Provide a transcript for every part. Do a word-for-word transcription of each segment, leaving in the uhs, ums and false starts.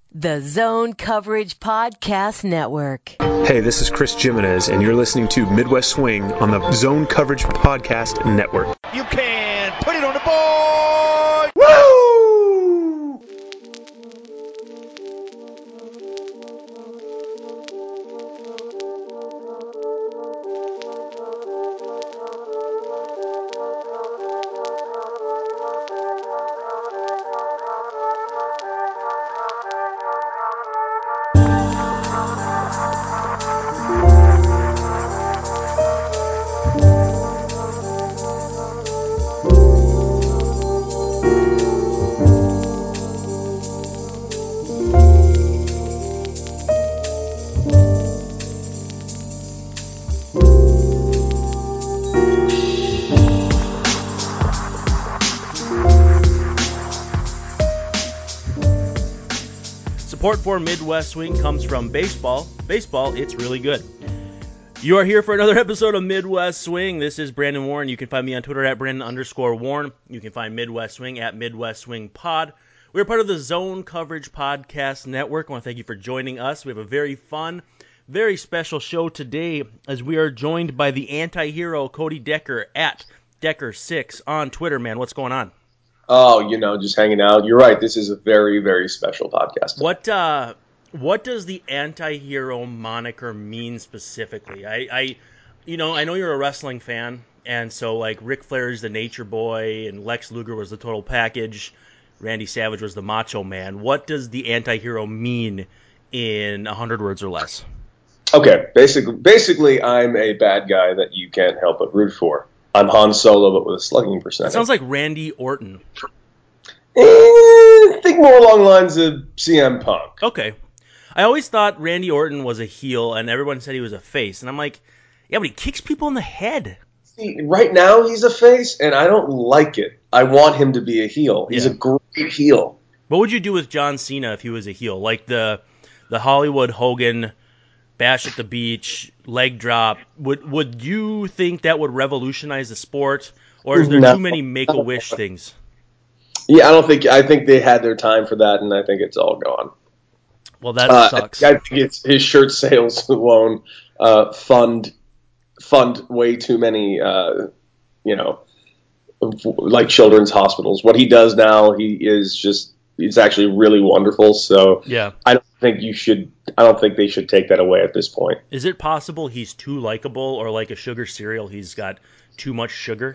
The Zone Coverage Podcast Network. Hey, this is Chris Jimenez, and you're listening to Midwest Swing on the Zone Coverage Podcast Network. You can put it on the board! Woo! Support for Midwest Swing comes from baseball. Baseball, it's really good. You are here for another episode of Midwest Swing. This is Brandon Warren. You can find me on Twitter at Brandon underscore Warren. You can find Midwest Swing at Midwest Swing Pod. We're part of the Zone Coverage Podcast Network. I want to thank you for joining us. We have a very fun, very special show today as we are joined by the anti-hero Cody Decker at Decker six on Twitter. Man, what's going on? Oh, you know, just hanging out. You're right. This is a very, very special podcast. What uh, what does the anti-hero moniker mean specifically? I, I, you know, I know you're a wrestling fan, and so like Ric Flair is the Nature Boy, and Lex Luger was the Total Package, Randy Savage was the Macho Man. What does the anti-hero mean in a hundred words or less? Okay, basically, basically, I'm a bad guy that you can't help but root for. I'm Han Solo, but with a slugging percentage. It sounds like Randy Orton. Eh, think more along the lines of C M Punk. Okay. I always thought Randy Orton was a heel, and everyone said he was a face. And I'm like, yeah, but he kicks people in the head. See, right now he's a face, and I don't like it. I want him to be a heel. He's Yeah. a great heel. What would you do with John Cena if he was a heel? Like the the Hollywood Hogan bash at the beach, leg drop. Would would you think that would revolutionize the sport, or is there No. too many Make-A-Wish things? Yeah, I don't think. I think they had their time for that, and I think it's all gone. Well, that Uh, sucks. I think it's his shirt sales alone uh, fund fund way too many, uh, you know, like children's hospitals. What he does now, he is just it's actually really wonderful. So Yeah. I don't think you should. I don't think they should take that away at this point. Is it possible he's too likable, or like a sugar cereal, he's got too much sugar?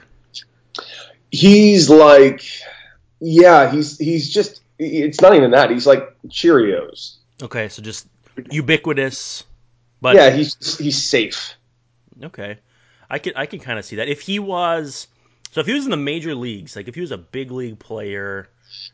He's like, yeah, he's he's just. It's not even that. He's like Cheerios. Okay, so just ubiquitous. But Yeah, he's he's safe. okay, I can I can kind of see that. If he was, so if he was in the major leagues, like if he was a big league player,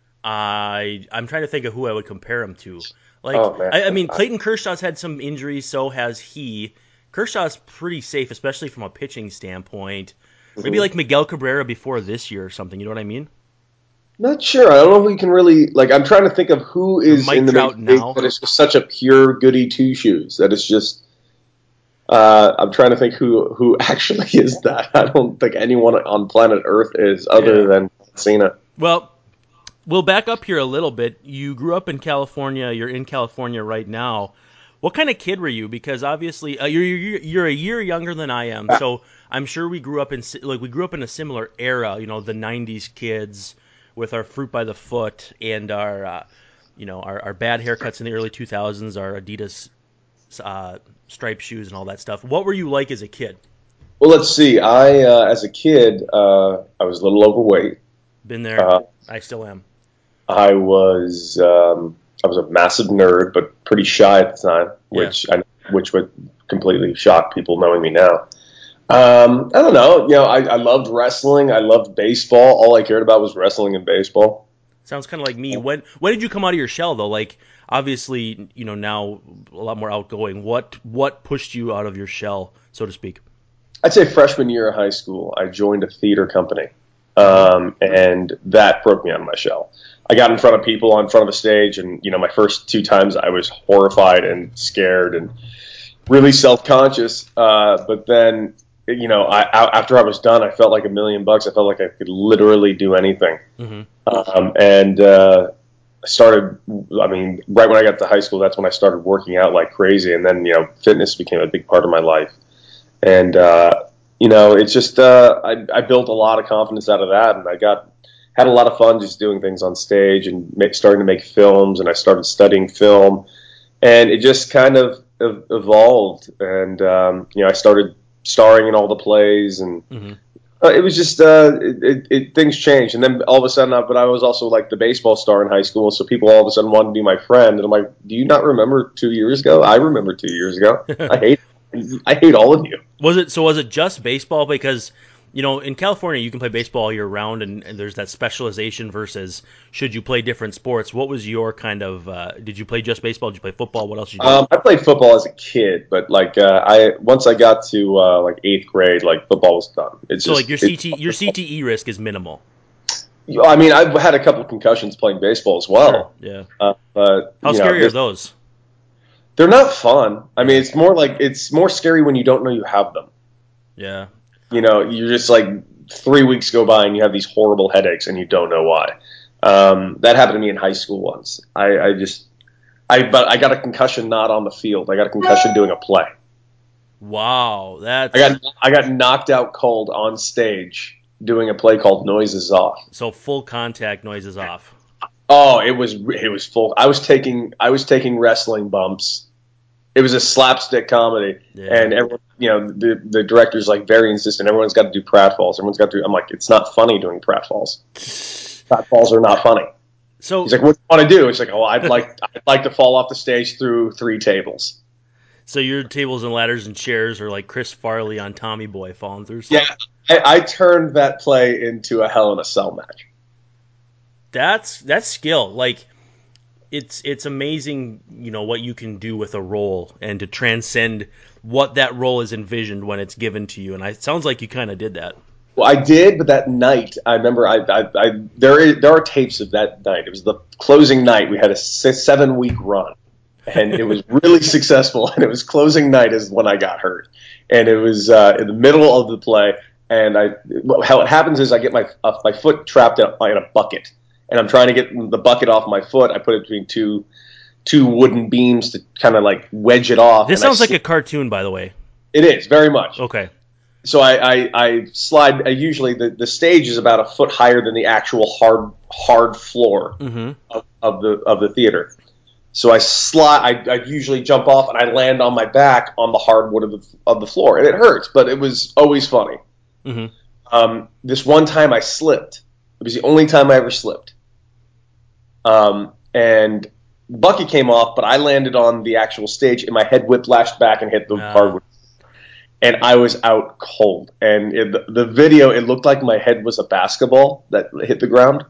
I I'm trying to think of who I would compare him to. Like Oh, man. I, I mean, Clayton Kershaw's had some injuries, so has he. Kershaw's pretty safe, especially from a pitching standpoint. Maybe Mhm. like Miguel Cabrera before this year or something. You know what I mean? Not sure. I don't know if we can really like. I'm trying to think of who is Mike in the Trout major league now. that is just such a pure goody two shoes. That is just. Uh, I'm trying to think who who actually is that. I don't think anyone on planet Earth is other Yeah. than Cena. Well, we'll back up here a little bit. You grew up in California. You're in California right now. What kind of kid were you? Because obviously uh, you're, you're you're a year younger than I am, so I'm sure we grew up in si- like we grew up in a similar era. You know, the nineties kids with our fruit by the foot and our uh, you know our, our bad haircuts in the early two thousands, our Adidas uh, striped shoes and all that stuff. What were you like as a kid? Well, let's see. I uh, as a kid, uh, I was a little overweight. Been there. Uh, I still am. I was um, I was a massive nerd, but pretty shy at the time, which I, which would completely shock people knowing me now. Um, I don't know. You know, I, I loved wrestling. I loved baseball. All I cared about was wrestling and baseball. Sounds kind of like me. When when did you come out of your shell though? Like obviously, you know, now a lot more outgoing. What what pushed you out of your shell, so to speak? I'd say freshman year of high school, I joined a theater company, um, and that broke me out of my shell. I got in front of people on front of a stage, and you know, my first two times I was horrified and scared and really self-conscious. Uh, but then, you know, I, after I was done, I felt like a million bucks. I felt like I could literally do anything. Mm-hmm. Um, and uh, I started, I mean, right when I got to high school, that's when I started working out like crazy. And then, you know, fitness became a big part of my life. And, uh, you know, it's just, uh, I, I built a lot of confidence out of that. And I got, had a lot of fun just doing things on stage and make, starting to make films. And I started studying film. And it just kind of evolved. And, um, you know, I started starring in all the plays and, mm-hmm. Uh, it was just uh, it, it, it, things changed, and then all of a sudden, uh, but I was also like the baseball star in high school, so people all of a sudden wanted to be my friend, and I'm like, do you not remember two years ago? I remember two years ago. I hate, I hate all of you. Was it so? Was it just baseball? Because you know, in California, you can play baseball all year round, and, and there's that specialization versus should you play different sports. What was your kind of? Uh, did you play just baseball? Did you play football? What else did you do? Um, I played football as a kid, but like uh, I once I got to uh, like eighth grade, like football was done. It's so just, like your C T your C T E risk is minimal. I mean, I've had a couple of concussions playing baseball as well. Sure, yeah. Uh, but how scary know, are those? They're not fun. I mean, it's more like it's more scary when you don't know you have them. Yeah. You know, you're just like. Three weeks go by and you have these horrible headaches and you don't know why. Um, that happened to me in high school once. I, I just, I but I got a concussion not on the field. I got a concussion doing a play. Wow, that's. I got I got knocked out cold on stage doing a play called Noises Off. So full contact, Noises Off. Oh, it was it was full. I was taking I was taking wrestling bumps. It was a slapstick comedy, yeah. And everyone, you know, the the director's like very insistent. Everyone's got to do pratfalls. Everyone's got to. do I'm like, it's not funny doing pratfalls. Pratfalls are not funny. So he's like, what do you want to do? It's like, oh, I'd like I'd like to fall off the stage through three tables. So your tables and ladders and chairs are like Chris Farley on Tommy Boy falling through stuff? Yeah, I, I turned that play into a Hell in a Cell match. That's that's skill. Like. It's it's amazing, you know, what you can do with a role and to transcend what that role is envisioned when it's given to you. And I, it sounds like you kind of did that. Well, I did, but that night, I remember I, I, I there is, there are tapes of that night. It was the closing night. We had a seven week run, and it was really successful. And it was closing night is when I got hurt, and it was uh, in the middle of the play. And I, how it happens is I get my uh, my foot trapped in a, in a bucket. And I'm trying to get the bucket off my foot. I put it between two two wooden beams to kind of like wedge it off. This sounds like a cartoon, by the way. It is, very much. Okay. So I, I, I slide. I usually, the, the stage is about a foot higher than the actual hard hard floor mm-hmm. of, of the of the theater. So I slide. I, I usually jump off and I land on my back on the hardwood of the, of the floor. And it hurts, but it was always funny. Mm-hmm. Um, this one time I slipped. It was the only time I ever slipped. Um, and bucket came off, but I landed on the actual stage, and my head whiplashed back and hit the no. hardwood. And I was out cold. And in the, the video, it looked like my head was a basketball that hit the ground.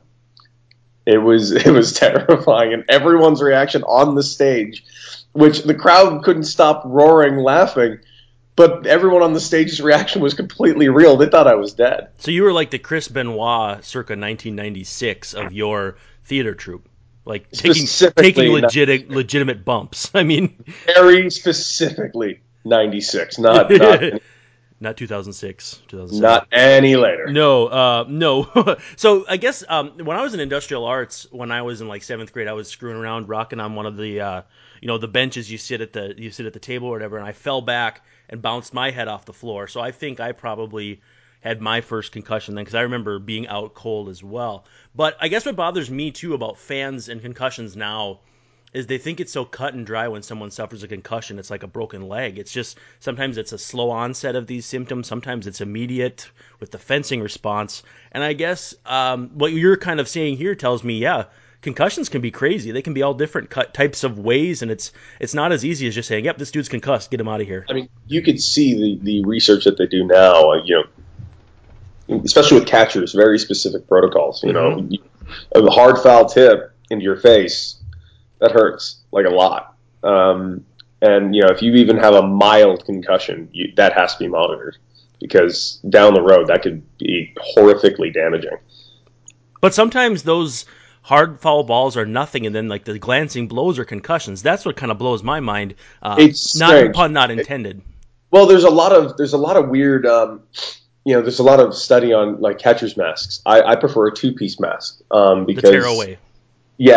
It was it was terrifying, and everyone's reaction on the stage, which the crowd couldn't stop roaring, laughing. But everyone on the stage's reaction was completely real. They thought I was dead. So you were like the Chris Benoit circa nineteen ninety-six of your theater troupe, like taking taking legit, legitimate bumps. I mean, very specifically ninety-six, not not, not two thousand six, two thousand seven. Not any later. No, uh, no. So I guess um, when I was in industrial arts, when I was in like seventh grade, I was screwing around, rocking on one of the uh, you know the benches you sit at the you sit at the table or whatever, and I fell back and bounced my head off the floor. So I think I probably had my first concussion then, because I remember being out cold as well. But I guess what bothers me, too, about fans and concussions now is they think it's so cut and dry when someone suffers a concussion. It's like a broken leg. It's just sometimes it's a slow onset of these symptoms. Sometimes it's immediate with the fencing response. And I guess um, what you're kind of saying here tells me, yeah, concussions can be crazy. They can be all different cut types of ways, and it's it's not as easy as just saying, yep, this dude's concussed, get him out of here. I mean, you could see the, the research that they do now, uh, you know, especially with catchers, very specific protocols. You know, mm-hmm. a hard foul tip into your face, that hurts like a lot. Um, and you know, if you even have a mild concussion, you, that has to be monitored, because down the road that could be horrifically damaging. But sometimes those hard foul balls are nothing, and then like the glancing blows are concussions. That's what kind of blows my mind. Uh, it's not strange. Pun not intended. It, well, there's a lot of there's a lot of weird. Um, You know, there's a lot of study on like catcher's masks. I, I prefer a two-piece mask um, because the tear away. Yeah,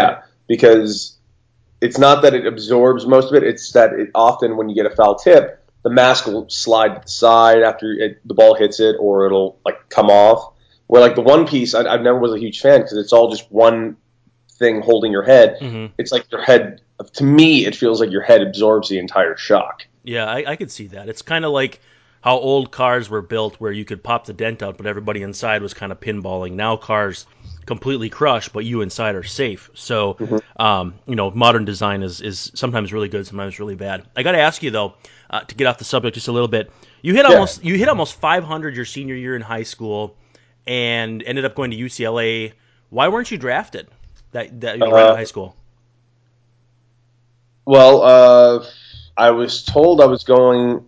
because it's not that it absorbs most of it. It's that it often, when you get a foul tip, the mask will slide to the side after it, the ball hits it, or it'll like come off. Where like the one piece, I, I never was a huge fan because it's all just one thing holding your head. Mm-hmm. It's like your head. To me, it feels like your head absorbs the entire shock. Yeah, I, I could see that. It's kind of like how old cars were built, where you could pop the dent out, but everybody inside was kind of pinballing. Now cars completely crush, but you inside are safe. So, mm-hmm. um, you know, modern design is, is sometimes really good, sometimes really bad. I got to ask you though, uh, to get off the subject just a little bit. You hit yeah. almost you hit almost five hundred your senior year in high school, and ended up going to U C L A. Why weren't you drafted that that you were uh, in high school? Well, uh, I was told I was going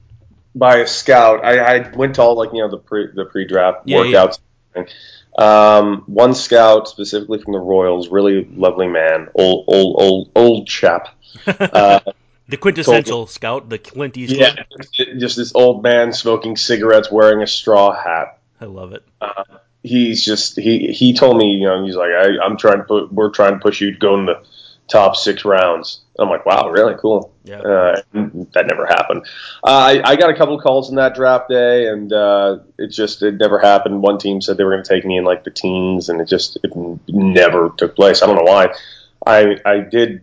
by a scout. I, I went to all like you know the pre the pre draft yeah, workouts. Yeah. Um, one scout specifically from the Royals, really lovely man, old old old old chap. Uh, the quintessential me, scout, the Clint Eastwood. Yeah, just this old man smoking cigarettes, wearing a straw hat. I love it. Uh, he's just he he told me, you know, he's like, I, I'm trying to put, we're trying to push you to go in the top six rounds. I'm like, wow, really cool. Yeah, uh, that never happened. Uh, I, I got a couple of calls on that draft day, and uh, it just it never happened. One team said they were going to take me in like the teens, and it just it never took place. I don't know why. I I did.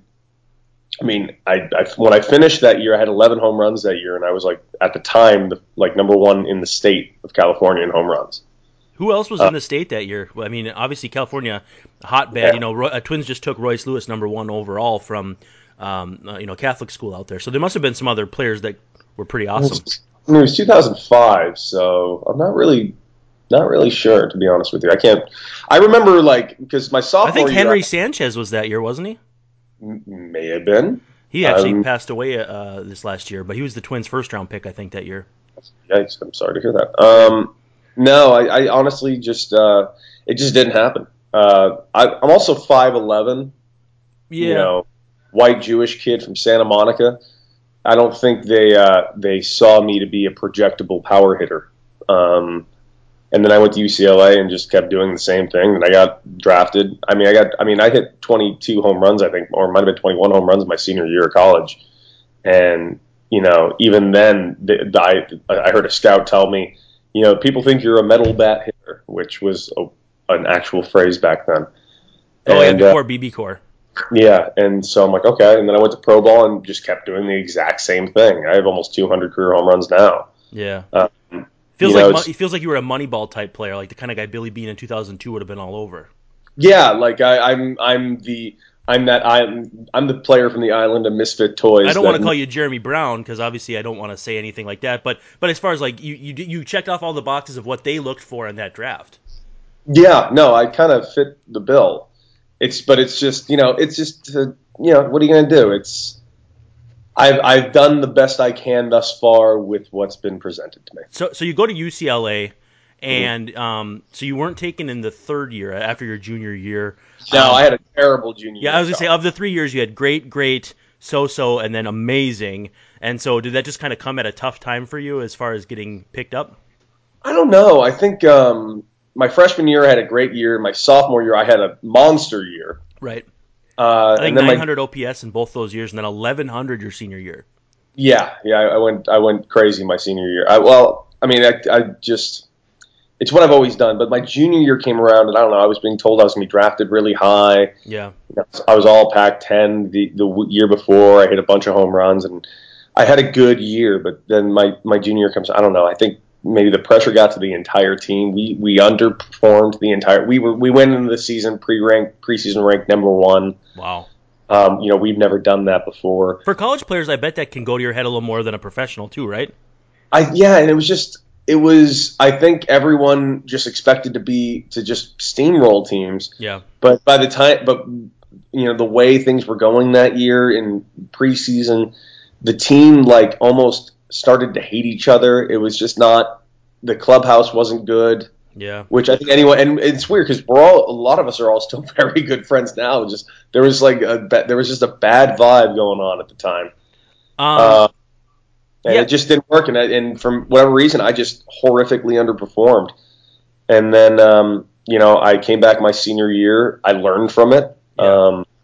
I mean, I, I when I finished that year, I had eleven home runs that year, and I was like at the time the, like number one in the state of California in home runs. Who else was uh, in the state that year? I mean, obviously California, hotbed. Yeah. You know, Roy, uh, Twins just took Royce Lewis number one overall from, um, uh, you know, Catholic school out there. So there must have been some other players that were pretty awesome. It was, it was two thousand five, so I'm not really, not really sure, to be honest with you. I can't. I remember like because my sophomore. I think year, Henry I, Sanchez was that year, wasn't he? May have been. He actually um, passed away uh, this last year, but he was the Twins' first round pick, I think, that year. Yikes! I'm sorry to hear that. Um, no, I, I honestly just uh, it just didn't happen. Uh, I, I'm also five eleven. Yeah. You know, white Jewish kid from Santa Monica. I don't think they uh, they saw me to be a projectable power hitter. Um, and then I went to U C L A and just kept doing the same thing. And I got drafted. I mean, I got. I mean, I hit twenty-two home runs, I think, or it might have been twenty-one home runs my senior year of college. And you know, even then, the, the, I I heard a scout tell me, you know, people think you're a metal bat hitter, which was a, an actual phrase back then. Oh, and, yeah, before uh, B B Core. Yeah, and so I'm like, okay. And then I went to pro ball and just kept doing the exact same thing. I have almost two hundred career home runs now. Yeah. Um, feels like know, it feels like you were a Moneyball type player, like the kind of guy Billy Beane in two thousand two would have been all over. Yeah, like I, I'm I'm the I'm that I'm I'm the player from the island of misfit toys. I don't that, want to call you Jeremy Brown because obviously I don't want to say anything like that. But but as far as like you you you checked off all the boxes of what they looked for in that draft. Yeah, no, I kind of fit the bill. It's but it's just you know it's just uh, you know what are you gonna do? It's I've I've done the best I can thus far with what's been presented to me. So so you go to U C L A. And um, so you weren't taken in the third year after your junior year. No, um, I had a terrible junior yeah, year. I was going to say, of the three years, you had great, great, so-so, and then amazing. And so did that just kind of come at a tough time for you as far as getting picked up? I don't know. I think um, my freshman year I had a great year. My sophomore year I had a monster year. Right. Uh, I think and then nine hundred my, O P S in both those years, and then eleven hundred your senior year. Yeah, yeah, I went I went crazy my senior year. I, well, I mean, I, I just... It's what I've always done, but my junior year came around, and I don't know. I was being told I was going to be drafted really high. Yeah, I was all Pac ten the the year before. I hit a bunch of home runs, and I had a good year. But then my, my junior year comes. I don't know. I think maybe the pressure got to the entire team. We we underperformed the entire. We were we went into the season pre-ranked preseason ranked number one. Wow. Um, you know, we've never done that before. For college players, I bet that can go to your head a little more than a professional too, right? I yeah, and it was just. It was, I think everyone just expected to be, to just steamroll teams. Yeah. But by the time, but, you know, the way things were going that year in preseason, the team, like, almost started to hate each other. It was just not, the clubhouse wasn't good. Yeah. Which I think anyone, and it's weird because we're all, a lot of us are all still very good friends now. Just, there was like a, there was just a bad vibe going on at the time. Um. Uh, And yeah. it just didn't work, and, I, and from whatever reason, I just horrifically underperformed. And then, um, you know, I came back my senior year. I learned from it. Yeah. Um,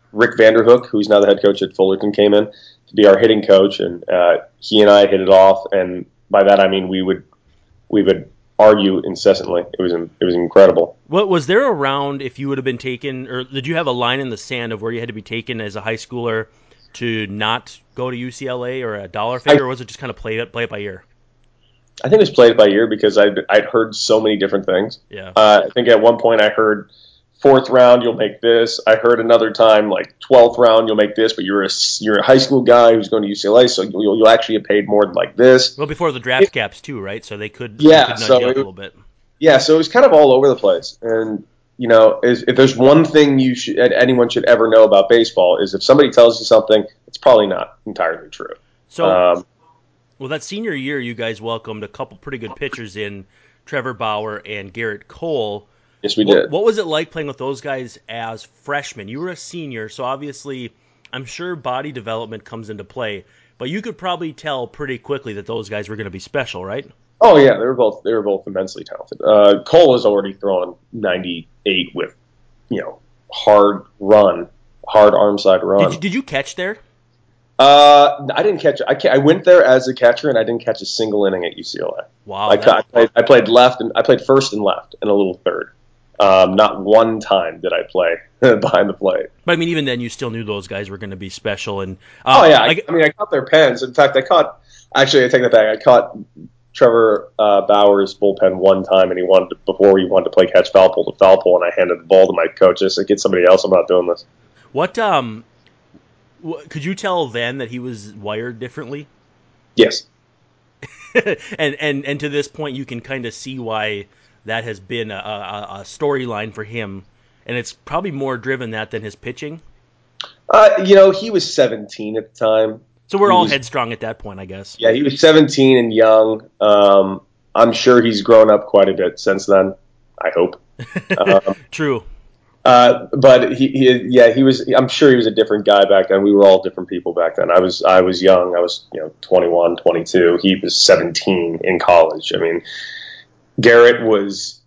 Rick Vanderhook, who's now the head coach at Fullerton, came in to be our hitting coach, and uh, he and I hit it off. And by that I mean we would we would argue incessantly. It was it was incredible. What was there around if you would have been taken, or did you have a line in the sand of where you had to be taken as a high schooler to not go to U C L A, or a dollar figure, I, or was it just kind of play it play it by ear? I think it was played by ear because I'd I'd heard so many different things. Yeah. Uh, I think at one point I heard fourth round you'll make this. I heard another time like twelfth round you'll make this, but you're a you're a high school guy who's going to U C L A, so you'll you'll actually get paid more than like this. Well, before the draft it, caps too, right? So they could yeah, they could nudge so you up it, a little bit. Yeah, so it was kind of all over the place. And you know, is, if there's one thing you should anyone should ever know about baseball is if somebody tells you something, it's probably not entirely true. So. Um, Well, that senior year, you guys welcomed a couple pretty good pitchers in, Trevor Bauer and Garrett Cole. Yes, we what, did. What was it like playing with those guys as freshmen? You were a senior, so obviously I'm sure body development comes into play, but you could probably tell pretty quickly that those guys were going to be special, right? Oh yeah, they were both they were both immensely talented. Uh, Cole was already throwing ninety-eight with, you know, hard run, hard arm side run. Did you, did you catch there? Uh, I didn't catch. I, I went there as a catcher, and I didn't catch a single inning at U C L A. Wow! I, I, played, I played left, and I played first and left, and a little third. Um, not one time did I play behind the plate. But I mean, even then, you still knew those guys were going to be special. And uh, oh yeah, I, I, I mean, I caught their pens. In fact, I caught. Actually, I take that back. I caught Trevor uh, Bauer's bullpen one time, and he wanted to, before he wanted to play catch foul pole to foul pole, and I handed the ball to my coach. I said, "Get somebody else. I'm not doing this." What um. Could you tell then that he was wired differently? Yes. and, and and to this point, you can kind of see why that has been a, a, a storyline for him, and it's probably more driven that than his pitching. Uh, you know, he was seventeen at the time. So we're he all was, headstrong at that point, I guess. Yeah, he was seventeen and young. Um, I'm sure he's grown up quite a bit since then. I hope. Um, True. Uh, but he, he, yeah, he was. I'm sure he was a different guy back then. We were all different people back then. I was, I was young. I was, you know, twenty-one, twenty-two. He was seventeen in college. I mean, Garrett was,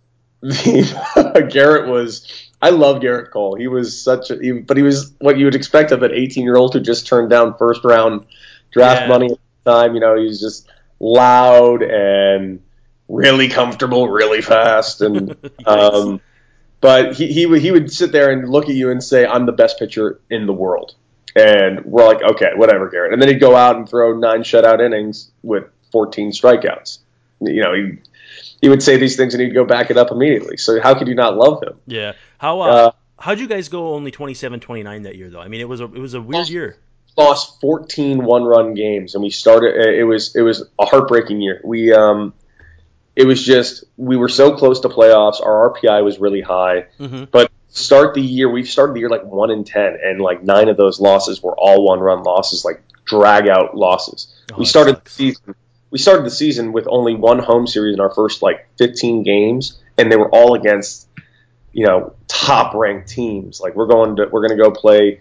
Garrett was. I love Garrett Cole. He was such a, he, but he was what you would expect of an eighteen-year-old who just turned down first-round draft yeah. money at the time. You know, he was just loud and really comfortable, really fast, and. um, But he, he would he would sit there and look at you and say, "I'm the best pitcher in the world," and we're like, "Okay, whatever, Garrett." And then he'd go out and throw nine shutout innings with fourteen strikeouts. You know, he he would say these things and he'd go back it up immediately. So how could you not love him? Yeah. How uh, uh, how'd you guys go only twenty-seven, twenty-nine that year though? I mean, it was a it was a weird year. Lost fourteen one-run games, and we started. It was it was a heartbreaking year. We um. It was just, we were so close to playoffs. Our R P I was really high. Mm-hmm. But start the year, we started the year like one and ten, and like nine of those losses were all one-run losses, like drag-out losses. Oh, we started the season. We started the season with only one home series in our first like fifteen games, and they were all against, you know, top-ranked teams. Like we're going to, we're going to go play,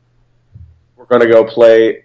we're going to go play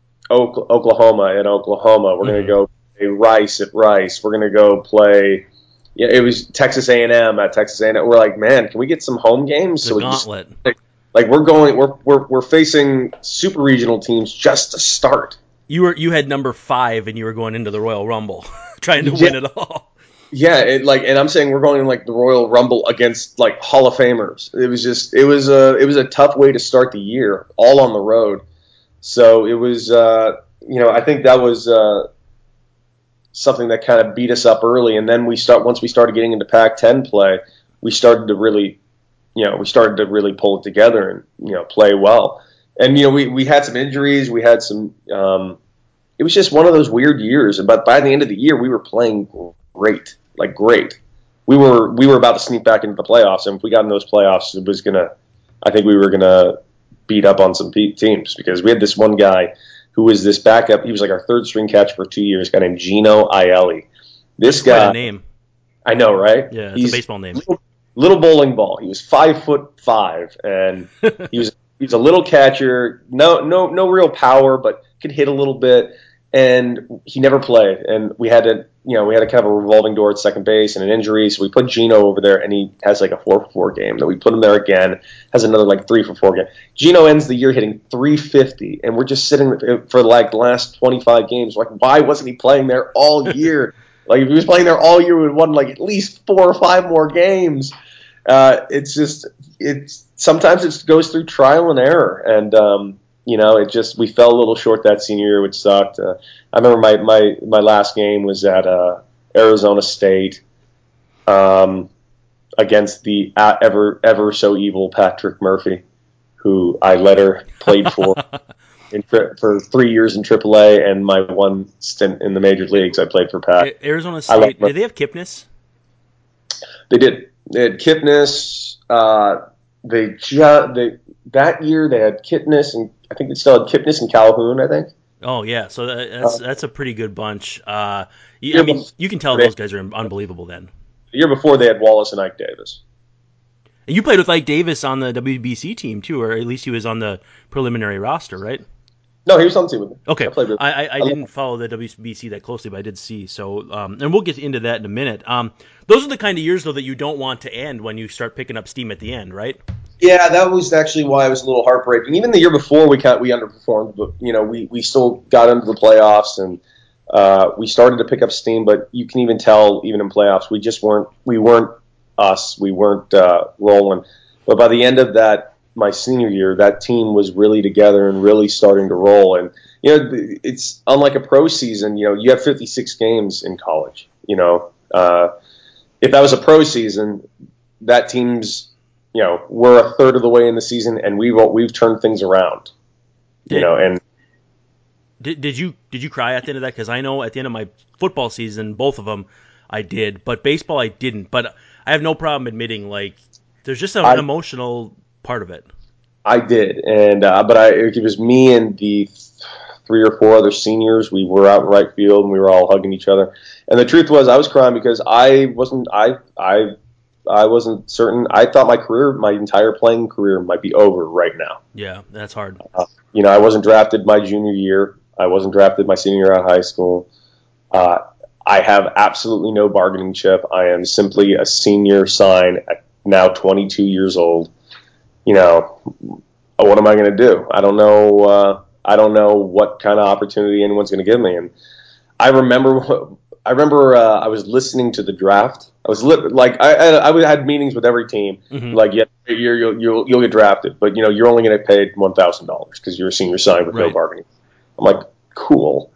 Oklahoma in Oklahoma. We're mm-hmm. going to go. Rice at Rice. We're gonna go play. Yeah, it was Texas A and M at Texas A and M. We're like, man, can we get some home games? The so gauntlet. We just, like we're going, we're we're we're facing super regional teams just to start. You were you had number five, and you were going into the Royal Rumble, trying to yeah. win it all. Yeah, it, like, and I'm saying we're going in like the Royal Rumble against like Hall of Famers. It was just, it was a, it was a tough way to start the year, all on the road. So it was, uh, you know, I think that was. Uh, something that kind of beat us up early, and then we start once we started getting into Pac ten play, we started to really, you know, we started to really pull it together and you know play well. And you know, we, we had some injuries, we had some. Um, it was just one of those weird years. But by the end of the year, we were playing great, like great. We were we were about to sneak back into the playoffs, and if we got in those playoffs, it was gonna. I think we were gonna beat up on some teams because we had this one guy. Who was this backup? He was like our third string catcher for two years. A guy named Gino Aielli. This That's guy, quite a name. I know, right? Yeah, it's He's a baseball name. Little, little bowling ball. He was five foot five, and he was he was a little catcher. No, no, no real power, but could hit a little bit. and he never played. And we had to, you know, we had a kind of a revolving door at second base and an injury. So we put Gino over there, and he has like a four for four game. Then we put him there again, has another like three for four game. Gino ends the year hitting three fifty, and we're just sitting for like the last twenty-five games. Like, why wasn't he playing there all year? Like, if he was playing there all year, we would have won like at least four or five more games. Uh, it's just, it's sometimes it goes through trial and error, and um, you know, it just we fell a little short that senior year, which sucked. Uh, I remember my, my, my last game was at uh, Arizona State um, against the uh, ever ever so evil Patrick Murphy, who I later played for in, for three years in triple A, and my one stint in the major leagues I played for Pat. Arizona State, did they have Kipnis? They did. They had Kipnis. Uh, they, ju- they that year they had Kipnis, and I think they still had Kipnis and Calhoun, I think. Oh yeah, so that, that's uh, that's a pretty good bunch. Uh, you, I mean, you can tell those guys are unbelievable. Then the year before they had Wallace and Ike Davis. And you played with Ike Davis on the W B C team too, or at least he was on the preliminary roster, right? No, he was on the team with me. Okay, I, played with I, I, I didn't follow the W B C that closely, but I did see. So, um, and we'll get into that in a minute. Um, those are the kind of years though that you don't want to end when you start picking up steam at the end, right? Yeah, that was actually why it was a little heartbreaking. Even the year before, we kind of, we underperformed, but you know, we, we still got into the playoffs, and uh, we started to pick up steam. But you can even tell, even in playoffs, we just weren't we weren't us. We weren't uh, rolling. But by the end of that, my senior year, that team was really together and really starting to roll. And you know, it's unlike a pro season. You know, you have fifty-six games in college. You know, uh, if that was a pro season, that team's you know, we're a third of the way in the season, and we've we've turned things around. You did, know, and did did you did you cry at the end of that? Because I know at the end of my football season, both of them, I did, but baseball I didn't. But I have no problem admitting, like, there's just an I, emotional part of it. I did, and uh, but I it was me and the three or four other seniors. We were out in right field, and we were all hugging each other. And the truth was, I was crying because I wasn't I I. I wasn't certain. I thought my career, my entire playing career, might be over right now. Yeah, that's hard. Uh, you know, I wasn't drafted my junior year. I wasn't drafted my senior year out of high school. Uh, I have absolutely no bargaining chip. I am simply a senior sign at now twenty-two years old. You know, what am I going to do? I don't know. Uh, I don't know what kind of opportunity anyone's going to give me. And I remember, I remember uh, I was listening to the draft. I was li- like I, I I had meetings with every team. Mm-hmm. Like, yeah, you're, you'll you'll you'll get drafted, but you know you're only going to get paid one thousand dollars because you're a senior sign with right. no bargaining. I'm like, cool.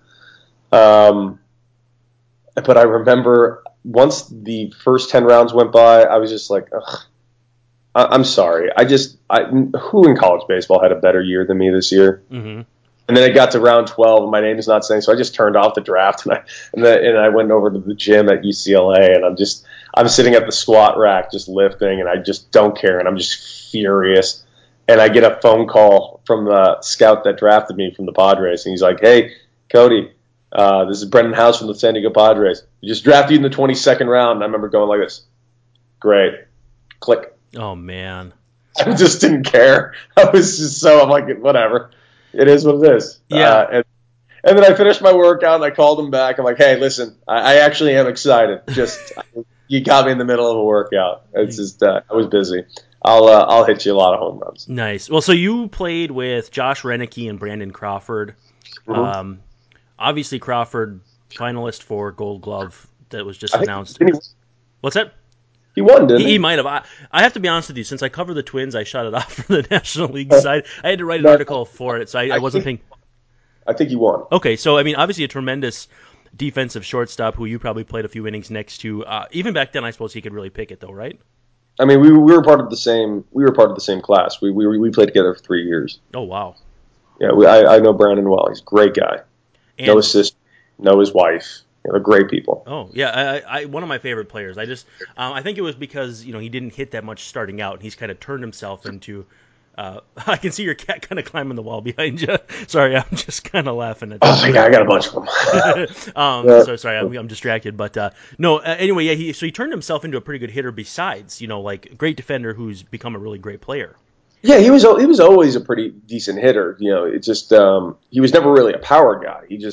Um, but I remember once the first ten rounds went by, I was just like, ugh, I, I'm sorry. I just I, who in college baseball had a better year than me this year? Mm-hmm. And then it got to round twelve, and my name is not saying, so I just turned off the draft, and I and, the, and I went over to the gym at U C L A, and I'm just I'm sitting at the squat rack just lifting, and I just don't care, and I'm just furious. And I get a phone call from the scout that drafted me from the Padres, and he's like, "Hey, Cody, uh, this is Brendan House from the San Diego Padres. You just drafted you in the twenty-second round." And I remember going like this, "Great, click." Oh man, I just didn't care. I was just so I'm like, whatever. It is what it is. Yeah. Uh, and, and then I finished my workout, and I called him back. I'm like, hey, listen, I, I actually am excited. Just you got me in the middle of a workout. It's just uh, I was busy. I'll uh, I'll hit you a lot of home runs. Nice. Well, so you played with Josh Renicky and Brandon Crawford. Mm-hmm. Um, obviously, Crawford finalist for Gold Glove that was just I announced. Think, he, What's that? He won, didn't he? He, he might have. I, I have to be honest with you. Since I cover the Twins, I shut it off from the National League side. I had to write an no, article for it, so I, I, I wasn't think, paying. I think he won. Okay, so I mean, obviously a tremendous defensive shortstop who you probably played a few innings next to. Uh, even back then, I suppose he could really pick it, though, right? I mean, we we were part of the same. We were part of the same class. We we we played together for three years. Oh wow. Yeah, we, I I know Brandon well. He's a great guy. And, know his sister. Know his wife. They're great people. Oh yeah, I, I one of my favorite players. I just um, I think it was because you know he didn't hit that much starting out, and he's kind of turned himself into. Uh, I can see your cat kind of climbing the wall behind you. Sorry, I'm just kind of laughing at that. Oh yeah, I got a bunch of them. um, yeah. So sorry, I'm, I'm distracted. But uh, no, uh, anyway, yeah. He so he turned himself into a pretty good hitter. Besides, you know, like a great defender who's become a really great player. Yeah, he was he was always a pretty decent hitter. You know, it just um, he was never really a power guy. He just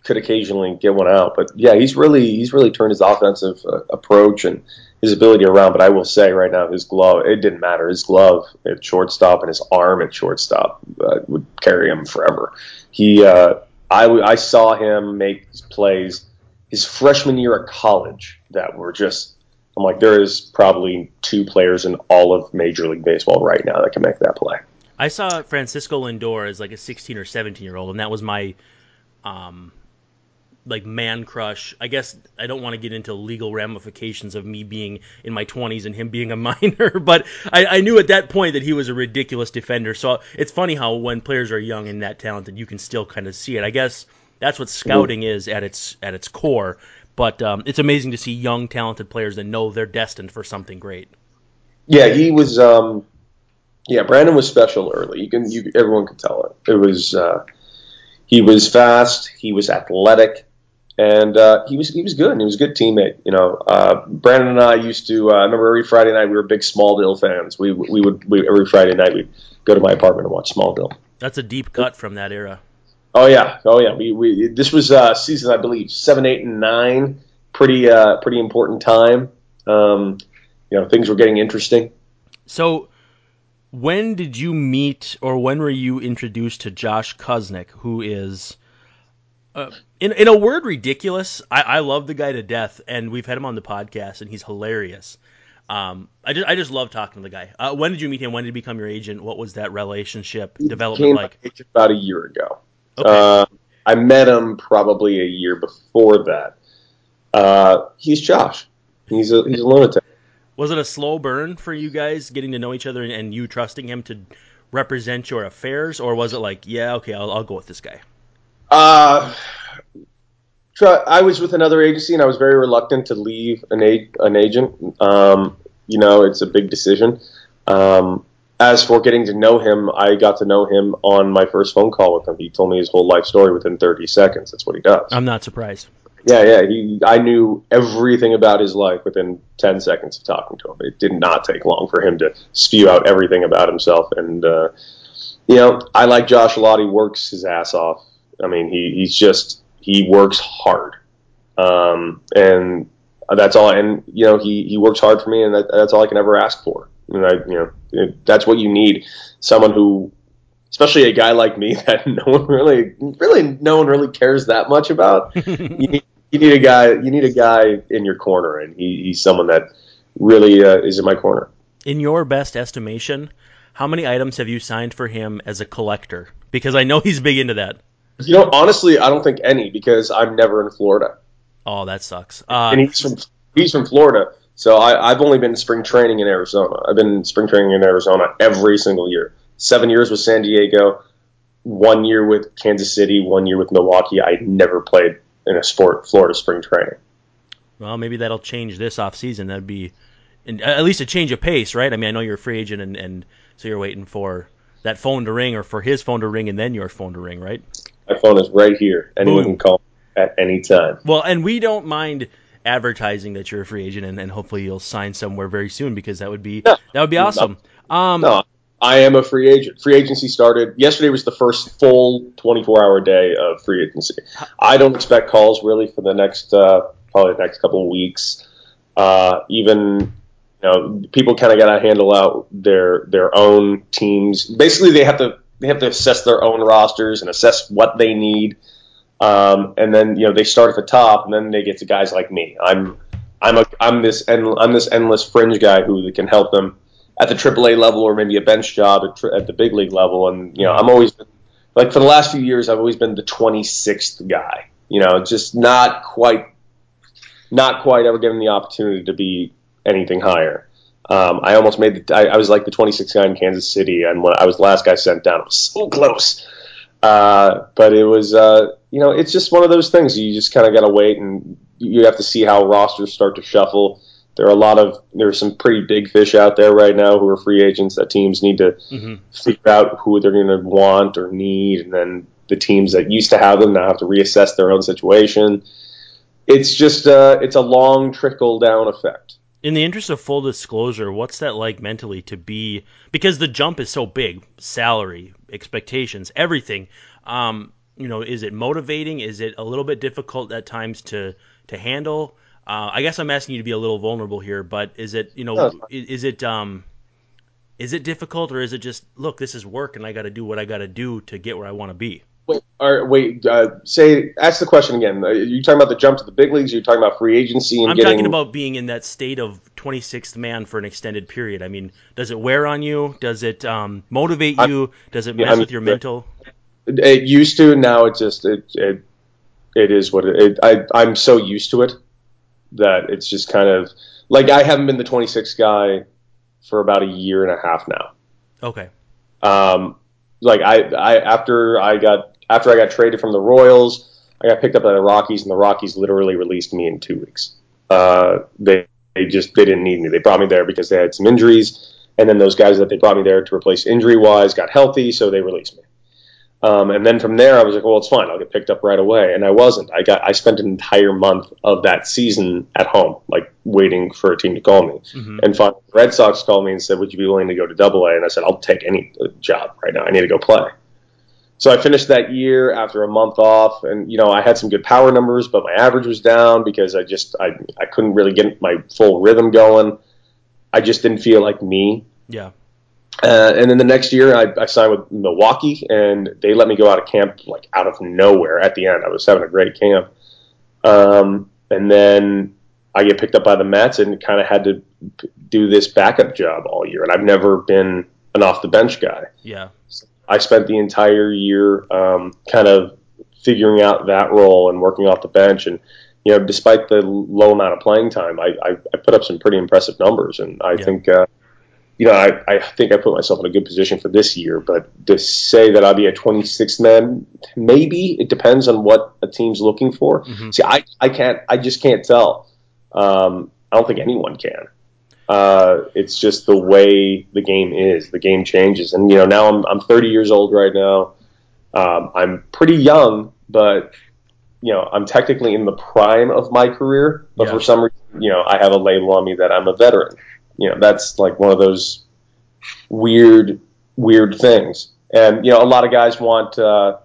could occasionally get one out. But yeah, he's really he's really turned his offensive uh, approach and his ability around. But I will say right now, his glove, it didn't matter. His glove at shortstop and his arm at shortstop uh, would carry him forever. He, uh, I, w- I saw him make plays his freshman year at college that were just, I'm like, there is probably two players in all of Major League Baseball right now that can make that play. I saw Francisco Lindor as like a sixteen or seventeen year old, and that was my um, like man crush. I guess I don't want to get into legal ramifications of me being in my twenties and him being a minor, but I, I knew at that point that he was a ridiculous defender. So it's funny how when players are young and that talented, you can still kind of see it. I guess that's what scouting is at its at its core. But um, it's amazing to see young, talented players that know they're destined for something great. Yeah, he was. Um, yeah, Brandon was special early. You can, you, everyone could tell it. It was. Uh, he was fast. He was athletic, and uh, he was he was good. And he was a good teammate. You know, uh, Brandon and I used to. Uh, I remember every Friday night we were big Smallville fans. We we would we, every Friday night we'd go to my apartment and watch Smallville. That's a deep cut from that era. Oh yeah, oh yeah. We we this was uh, season I believe seven, eight, and nine. Pretty uh, pretty important time. Um, you know, things were getting interesting. So, when did you meet, or when were you introduced to Josh Kusnick, who is, uh, in in a word, ridiculous? I, I love the guy to death, and we've had him on the podcast, and he's hilarious. Um, I just I just love talking to the guy. Uh, when did you meet him? When did he become your agent? What was that relationship development Came like? About a year ago. Okay. Uh, I met him probably a year before that. Uh, he's Josh. He's a he's a lunatic. Was it a slow burn for you guys getting to know each other and, and you trusting him to represent your affairs, or was it like, yeah, okay, I'll I'll go with this guy? Uh, try, I was with another agency, and I was very reluctant to leave an a, an agent. Um, you know, it's a big decision. Um, as for getting to know him, I got to know him on my first phone call with him. He told me his whole life story within thirty seconds. That's what he does. I'm not surprised. Yeah, yeah. He, I knew everything about his life within ten seconds of talking to him. It did not take long for him to spew out everything about himself. And, uh, you know, I like Josh a lot. He works his ass off. I mean, he, he's just, he works hard. Um, and that's all. And, you know, he, he works hard for me, and that, that's all I can ever ask for. And I, you know, it, that's what you need. Someone who, especially a guy like me that no one really, really, no one really cares that much about. you need, You need a guy. You need a guy in your corner, and he, he's someone that really uh, is in my corner. In your best estimation, how many items have you signed for him as a collector? Because I know he's big into that. You know, honestly, I don't think any, because I'm never in Florida. Oh, that sucks. Uh, and he's from he's from Florida, so I, I've only been in spring training in Arizona. I've been in spring training in Arizona every single year. Seven years with San Diego, one year with Kansas City, one year with Milwaukee. I never played in a sport, Florida spring training. Well, maybe that'll change this offseason. That'd be at least a change of pace, right? I mean, I know you're a free agent, and, and so you're waiting for that phone to ring, or for his phone to ring and then your phone to ring, right? My phone is right here. Anyone Boom. can call at any time. Well, and we don't mind advertising that you're a free agent, and, and hopefully you'll sign somewhere very soon, because that would be no, that would be awesome. No, um, no, I am a free agent. Free agency started yesterday. Was the first full twenty-four hour day of free agency. I don't expect calls really for the next uh, probably the next couple of weeks. Uh, even you know, people kind of got to handle out their their own teams. Basically, they have to they have to assess their own rosters and assess what they need. Um, and then you know they start at the top, and then they get to guys like me. I'm I'm a I'm this end, I'm this endless fringe guy who can help them at the triple A level, or maybe a bench job at, at the big league level. And, you know, I'm always been, like, for the last few years, I've always been the twenty-sixth guy, you know, just not quite, not quite ever given the opportunity to be anything higher. Um, I almost made the, I, I was like the twenty-sixth guy in Kansas City, and when I was the last guy sent down, it was so close. Uh, but it was, uh, you know, it's just one of those things. You just kind of got to wait, and you have to see how rosters start to shuffle. There are a lot of there are some pretty big fish out there right now who are free agents that teams need to mm-hmm. figure out who they're going to want or need, and then the teams that used to have them now have to reassess their own situation. It's just uh, it's a long trickle down effect. In the interest of full disclosure, what's that like mentally to be, because the jump is so big, salary, expectations, everything. Um, you know, is it motivating? Is it a little bit difficult at times to to handle? Uh, I guess I'm asking you to be a little vulnerable here, but is it, you know, Oh. is, is it um, is it difficult, or is it just, look, this is work and I got to do what I got to do to get where I want to be? Wait, or, wait uh, say, ask the question again. Are you talking about the jump to the big leagues? Are you talking about free agency and I'm getting? talking about being in that state of twenty-sixth man for an extended period. I mean, does it wear on you? Does it um, motivate you? Does it mess I'm- with your mental? It used to. Now it just it it, it is what it, it. I I'm so used to it that it's just kind of like I haven't been the twenty-sixth guy for about a year and a half now. Okay. Um, like I, I after I got after I got traded from the Royals, I got picked up by the Rockies, and the Rockies literally released me in two weeks. Uh, they they just they didn't need me. They brought me there because they had some injuries, and then those guys that they brought me there to replace injury wise got healthy, so they released me. Um, and then from there, I was like, well, it's fine. I'll get picked up right away. And I wasn't. I got. I spent an entire month of that season at home, like waiting for a team to call me. Mm-hmm. And finally, the Red Sox called me and said, would you be willing to go to Double A? And I said, I'll take any job right now. I need to go play. So I finished that year after a month off. And, you know, I had some good power numbers, but my average was down because I just, I, I couldn't really get my full rhythm going. I just didn't feel like me. Yeah. Uh, and then the next year, I, I signed with Milwaukee, and they let me go out of camp like out of nowhere. At the end, I was having a great camp, um, and then I get picked up by the Mets, and kind of had to do this backup job all year. And I've never been an off the bench guy. Yeah. I spent the entire year um, kind of figuring out that role and working off the bench. And you know, despite the low amount of playing time, I, I, I put up some pretty impressive numbers, and I Yeah. think. Uh, You know, I, I think I put myself in a good position for this year, but to say that I'll be a twenty-sixth man, maybe it depends on what a team's looking for. Mm-hmm. See, I, I can't, I just can't tell. Um, I don't think anyone can. Uh, it's just the way the game is. The game changes, and you know, now I'm I'm thirty years old right now. Um, I'm pretty young, but you know, I'm technically in the prime of my career. But Yeah. for some reason, you know, I have a label on me that I'm a veteran. You know, that's like one of those weird, weird things. And, you know, a lot of guys want, uh,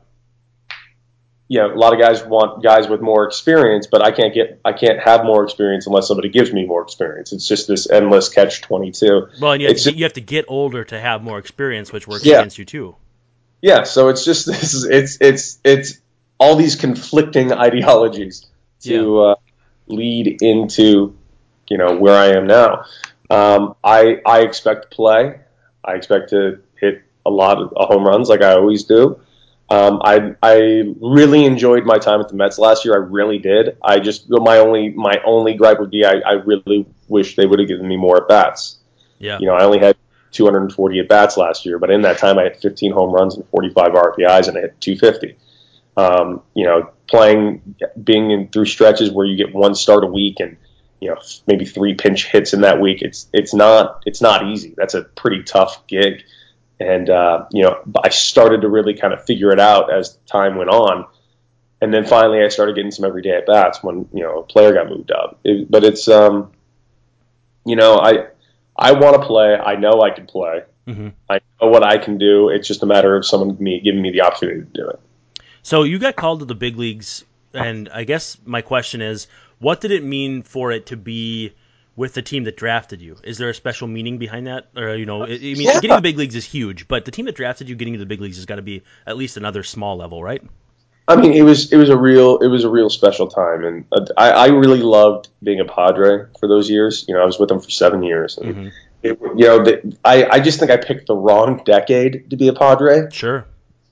you know, a lot of guys want guys with more experience, but I can't get, I can't have more experience unless somebody gives me more experience. It's just this endless catch twenty-two. Well, and you have, It's to, just, you have to get older to have more experience, which works Yeah. against you too. yeah. So it's just this, is- it's, it's, it's all these conflicting ideologies to uh, lead into, you know, where I am now. Um, I I expect to play. I expect to hit a lot of home runs like I always do. Um, I I really enjoyed my time at the Mets last year. I really did. I just my only my only gripe would be I, I really wish they would have given me more at bats. Yeah. You know, I only had two hundred forty at bats last year, but in that time I had fifteen home runs and forty-five R B Is, and I hit two fifty. Um, you know, playing, being in through stretches where you get one start a week and you know, maybe three pinch hits in that week. It's it's not it's not easy. That's a pretty tough gig, and uh, you know, I started to really kind of figure it out as time went on, and then finally I started getting some everyday at bats when you know a player got moved up. It, but it's um, you know, I I want to play. I know I can play. Mm-hmm. I know what I can do. It's just a matter of someone me giving me the opportunity to do it. So you got called to the big leagues, and I guess my question is, what did it mean for it to be with the team that drafted you? Is there a special meaning behind that? Or, you know, I mean, Yeah. getting to the big leagues is huge, but the team that drafted you getting to the big leagues has got to be at least another small level, right? I mean, it was it was a real it was a real special time, and uh, I, I really loved being a Padre for those years. You know, I was with them for seven years, and Mm-hmm. it, you know, the, I I just think I picked the wrong decade to be a Padre. Sure.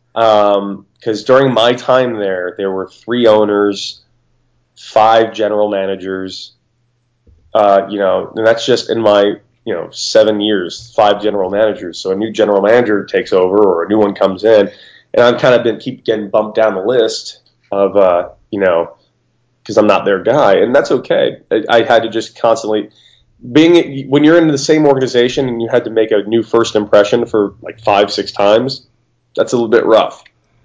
Um, because during my time there, there were three owners, five general managers. Uh, you know, and that's just in my you know seven years, five general managers. So a new general manager takes over, or a new one comes in, and I've kind of been keep getting bumped down the list of uh, you know because I'm not their guy, and that's okay. I, I had to just constantly being when you're in the same organization and you had to make a new first impression for like five, six times. That's a little bit rough.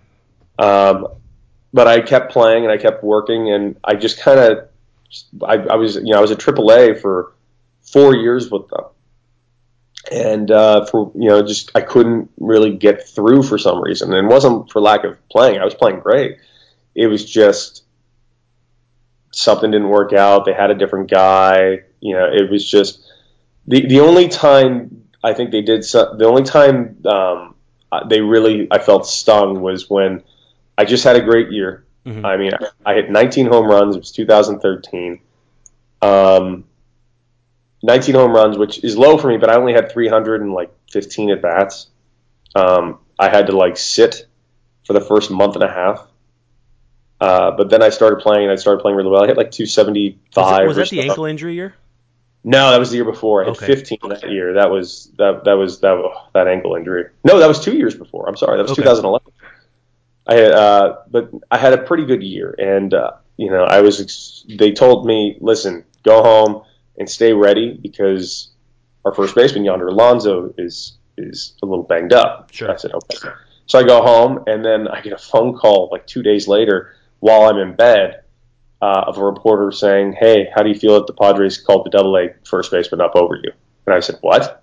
Um, but I kept playing and I kept working, and I just kind of, I, I was, you know, I was at triple A for four years with them. and uh, for you know, just I couldn't really get through for some reason. And it wasn't for lack of playing; I was playing great. It was just something didn't work out. They had a different guy. You know, it was just the the only time I think they did so, the only time um, they really I felt stung was when I just had a great year. Mm-hmm. I mean, I, I hit nineteen home runs. It was two thousand thirteen. Um, nineteen home runs, which is low for me, but I only had three hundred fifteen at bats. Um, I had to like sit for the first month and a half. Uh, but then I started playing, and I started playing really well. I hit like two seventy-five. Was, it, was that the ankle injury year? No, that was the year before. I hit okay. fifteen that year. That was that that was that oh, that ankle injury. No, that was two years before. I'm sorry, that was okay. two thousand eleven. I had, uh, but I had a pretty good year, and uh, you know, I was. They told me, listen, go home and stay ready because our first baseman Yonder Alonso is is a little banged up. Sure. I said okay. So I go home, and then I get a phone call like two days later while I'm in bed uh, of a reporter saying, "Hey, how do you feel that the Padres called the Double A first baseman up over you?" And I said, "What?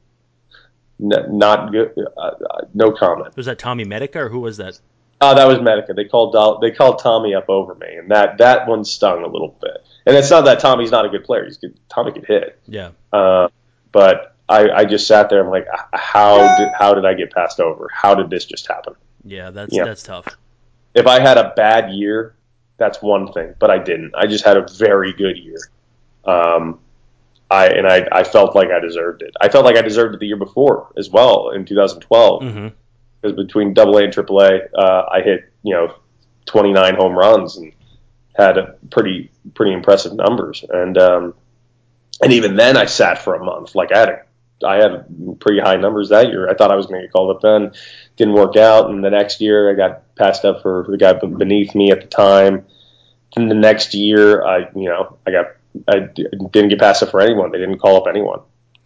N- not good. Uh, uh, no comment." Was that Tommy Medica or who was that? Oh, uh, that was Medica. They called Dol- they called Tommy up over me, and that, that one stung a little bit. And it's not that Tommy's not a good player. He's good. Tommy could hit. Yeah. Uh, but I, I just sat there. I'm like, how did how did I get passed over? How did this just happen? Yeah, that's you know? that's tough. If I had a bad year, that's one thing, but I didn't. I just had a very good year. Um, I and I, I felt like I deserved it. I felt like I deserved it the year before as well in two thousand twelve. Mm-hmm. Because between Double A and Triple A, uh, I hit you know twenty-nine home runs and had a pretty pretty impressive numbers. And um, and even then, I sat for a month. Like I had a, I had pretty high numbers that year. I thought I was going to get called up then. Didn't work out, and the next year I got passed up for the guy beneath me at the time. And the next year, I you know I got I didn't get passed up for anyone. They didn't call up anyone.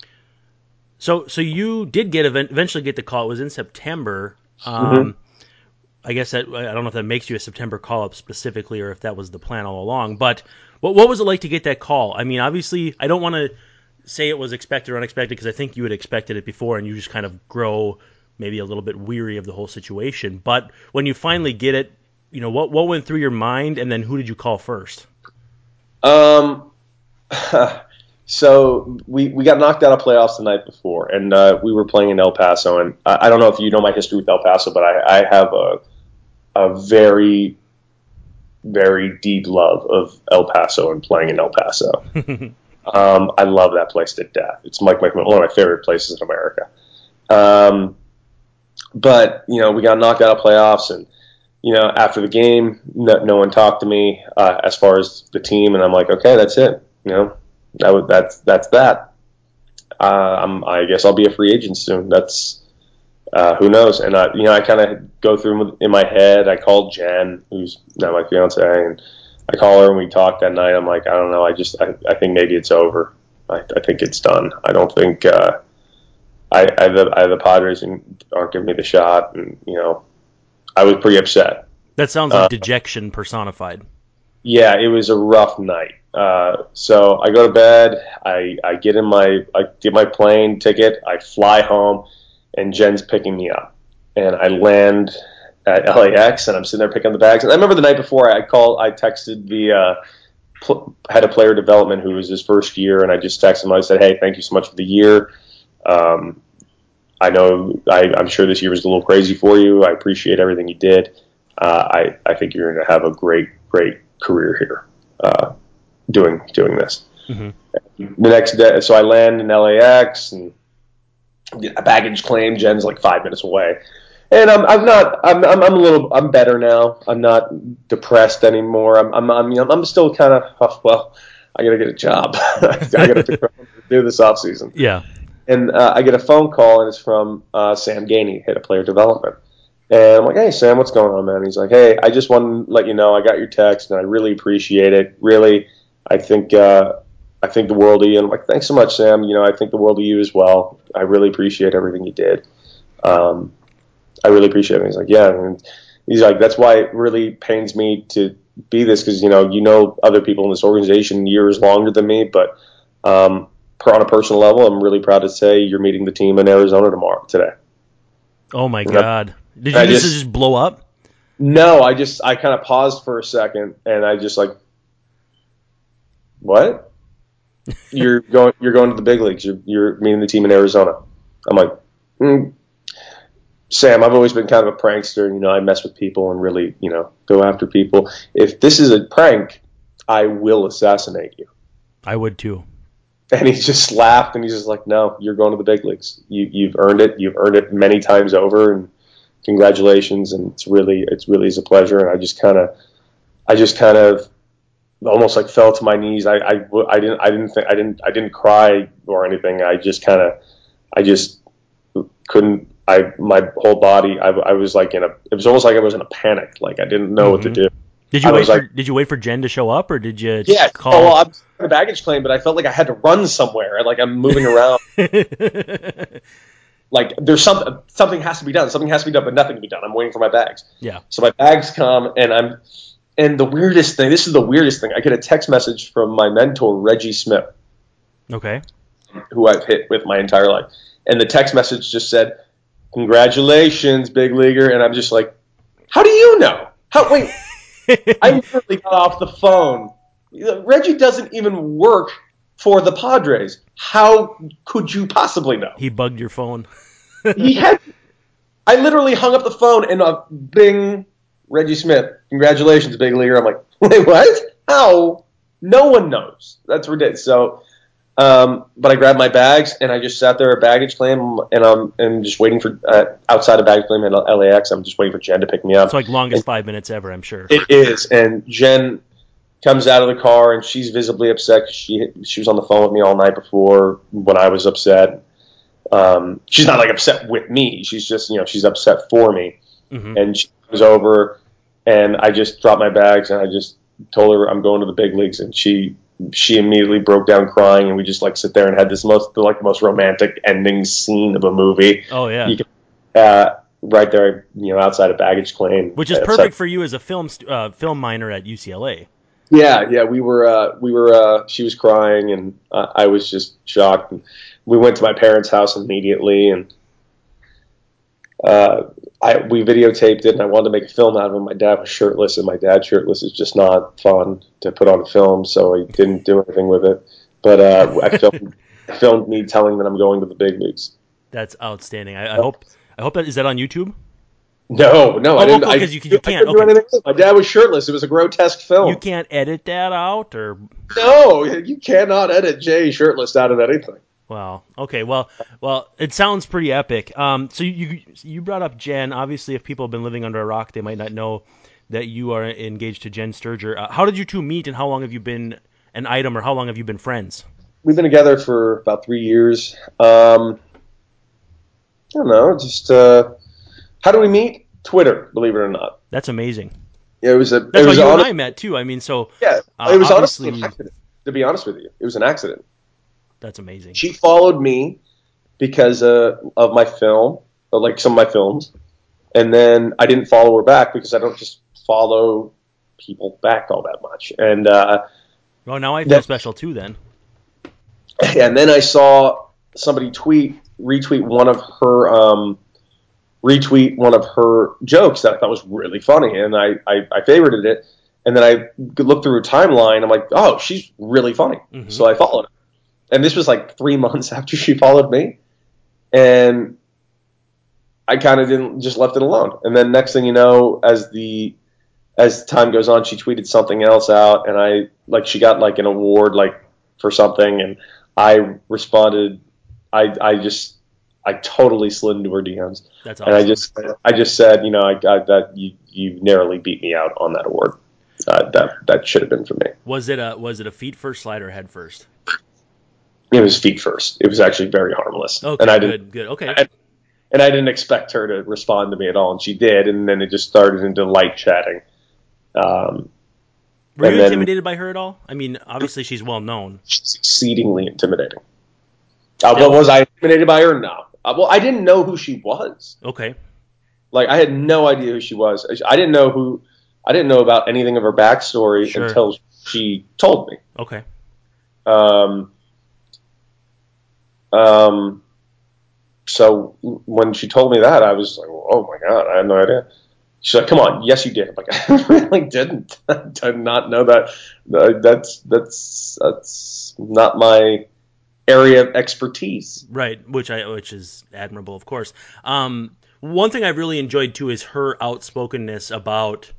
So so you did get eventually get the call. It was in September. Um, mm-hmm. I guess that I don't know if that makes you a September call up specifically, or if that was the plan all along. But what what was it like to get that call? I mean, obviously, I don't want to say it was expected or unexpected because I think you had expected it before, and you just kind of grow maybe a little bit weary of the whole situation. But when you finally get it, you know, what what went through your mind, and then who did you call first? Um, so we, we got knocked out of playoffs the night before, and uh, we were playing in El Paso. And I, I don't know if you know my history with El Paso, but I, I have a a very, very deep love of El Paso and playing in El Paso. um, I love that place to death. It's like my, one of my favorite places in America. Um, But, you know, we got knocked out of playoffs, and, you know, after the game, no, no one talked to me uh, as far as the team, and I'm like, okay, that's it. You know, that would, that's that's that. Uh, I'm, I guess I'll be a free agent soon. That's, uh, who knows? And, I, you know, I kind of go through in my head. I called Jen, who's now my fiance, and I call her, and we talked that night. I'm like, I don't know. I just, I, I think maybe it's over. I, I think it's done. I don't think, uh, I, I, the, I, the Padres aren't giving me the shot, and you know, I was pretty upset. That sounds like uh, dejection personified. Yeah, it was a rough night. Uh, so I go to bed. I, I get in my I get my plane ticket. I fly home, and Jen's picking me up, and I land at L A X, and I'm sitting there picking up the bags. And I remember the night before, I called. I texted the uh, pl- head of player development, who was his first year, and I just texted him. I said, "Hey, thank you so much for the year. Um, I know I, I'm sure this year was a little crazy for you. I appreciate everything you did. Uh, I, I think you're going to have a great, great career here uh, doing doing this." Mm-hmm. The next day, so I land in L A X and get a baggage claim. Jen's like five minutes away, and I'm I'm not I'm I'm, I'm a little I'm better now. I'm not depressed anymore. I'm I'm I'm, I'm still kind of oh, well. I got to get a job. I got to do this off season. Yeah. And uh, I get a phone call, and it's from uh, Sam Gainey, head of player development. And I'm like, "Hey, Sam, what's going on, man?" And he's like, "Hey, I just want to let you know I got your text, and I really appreciate it. Really, I think uh, I think the world of you." And I'm like, "Thanks so much, Sam. You know, I think the world of you as well. I really appreciate everything you did. Um, I really appreciate it." And he's like, "Yeah." And he's like, "That's why it really pains me to be this, because you know, you know other people in this organization years longer than me, but." Um, on a personal level, I'm really proud to say you're meeting the team in Arizona tomorrow today. Oh my God! Did you I just, just just blow up? No, I just I kind of paused for a second, and I just like, what? You're going you're going to the big leagues. You're you're meeting the team in Arizona. I'm like, mm. Sam, I've always been kind of a prankster. You know, I mess with people and really, you know, go after people. If this is a prank, I will assassinate you. I would too. And he just laughed, and he's just like, no, you're going to the big leagues. You, you've earned it. You've earned it many times over, and congratulations. And it's really, it's really is a pleasure. And I just kind of, I just kind of almost like fell to my knees. I, I, I didn't, I didn't think, I didn't, I didn't cry or anything. I just kind of, I just couldn't, I, my whole body, I, I was like in a, it was almost like I was in a panic. Like I didn't know Mm-hmm. what to do. Did you I wait was for like- Did you wait for Jen to show up, or did you Yeah. call? Oh, well, I'm in a baggage claim, but I felt like I had to run somewhere. Like I'm moving around. Like there's something, something has to be done. Something has to be done, but nothing to be done. I'm waiting for my bags. Yeah. So my bags come, and I'm, and the weirdest thing, this is the weirdest thing. I get a text message from my mentor, Reggie Smith, Okay. who I've hit with my entire life. And the text message just said, congratulations, big leaguer. And I'm just like, how do you know? How, wait, I literally got off the phone. Reggie doesn't even work for the Padres. How could you possibly know? He bugged your phone. He had. I literally hung up the phone and uh, bing, Reggie Smith. Congratulations, big leaguer. I'm like, wait, what? How? No one knows. That's ridiculous. So, um, but I grabbed my bags and I just sat there at baggage claim, and I'm and just waiting for uh, outside of baggage claim in L A X. I'm just waiting for Jen to pick me up. It's like longest and, five minutes ever, I'm sure. It is, and Jen comes out of the car and she's visibly upset 'cause she she was on the phone with me all night before when I was upset. Um, she's not like upset with me. She's just, you know, she's upset for me. Mm-hmm. And she comes over, and I just dropped my bags and I just told her I'm going to the big leagues, and she she immediately broke down crying, and we just like sit there and had this most like the most romantic ending scene of a movie. Oh yeah. You can, uh, right there, you know, outside of baggage claim, Which is outside. perfect for you as a film st- uh, film minor at U C L A. Yeah, yeah, we were, uh, we were, uh, she was crying, and uh, I was just shocked. And we went to my parents' house immediately, and uh, I we videotaped it, and I wanted to make a film out of it. My dad was shirtless, and my dad shirtless is just not fun to put on film, so I didn't do anything with it. But uh, I filmed, I filmed me telling that I'm going to the big leagues. That's outstanding. I, I hope I hope that is that on YouTube. No, no, Oh, I didn't. okay, I, 'cause you- you I can't, couldn't do okay. anything. My dad was shirtless. It was a grotesque film. You can't edit that out, or No, you cannot edit Jay shirtless out of anything. wow. Okay, well, well, it sounds pretty epic. Um, so you you brought up Jen. Obviously, if people have been living under a rock, they might not know that you are engaged to Jen Sturger. Uh, how did you two meet, and how long have you been an item, or how long have you been friends? We've been together for about three years. Um, I don't know, just uh, how do we meet? Twitter, believe it or not. That's amazing. Yeah, it was a. That's it why was you and honest, I met too. I mean, so yeah, uh, it was honestly obviously- an accident. To be honest with you, it was an accident. that's amazing. She followed me because uh, of my film, of like some of my films, and then I didn't follow her back because I don't just follow people back all that much. And uh, Well, now I feel Yeah. special too. Then and then I saw somebody tweet, retweet one of her, um, retweet one of her jokes that I thought was really funny, and I, I, I favorited it. And then I looked through her timeline. I'm like, oh, she's really funny. Mhm. So I followed her. And this was like three months after she followed me, and I kind of didn't just left it alone. And then next thing you know, as the as time goes on, she tweeted something else out, and I like she got like an award like for something, and I responded. I I just I totally slid into her D Ms, that's awesome. and I just I just said, you know, I, I that you you narrowly beat me out on that award. Uh, that that should have been for me. was it a was it a feet first slide or head first? It was feet first. It was actually very harmless, Okay, and I didn't good, good. Okay, I, and I didn't expect her to respond to me at all, and she did, and then it just started into light chatting. Um, were and you then- intimidated by her at all? I mean, obviously she's well known. she's exceedingly intimidating. Uh, but was I intimidated by her? No. Uh, well, I didn't know who she was. Okay, Like, I had no idea who she was. I didn't know who. I didn't know about anything of her backstory Sure. until she told me. okay. Um, Um, so when she told me that, I was like, oh my God, I had no idea. She's like, come on, yes you did. I'm like, I really didn't. I did not know that. That's, that's, that's not my area of expertise. Right, which I which is admirable, of course. Um, one thing I've really enjoyed too is her outspokenness about,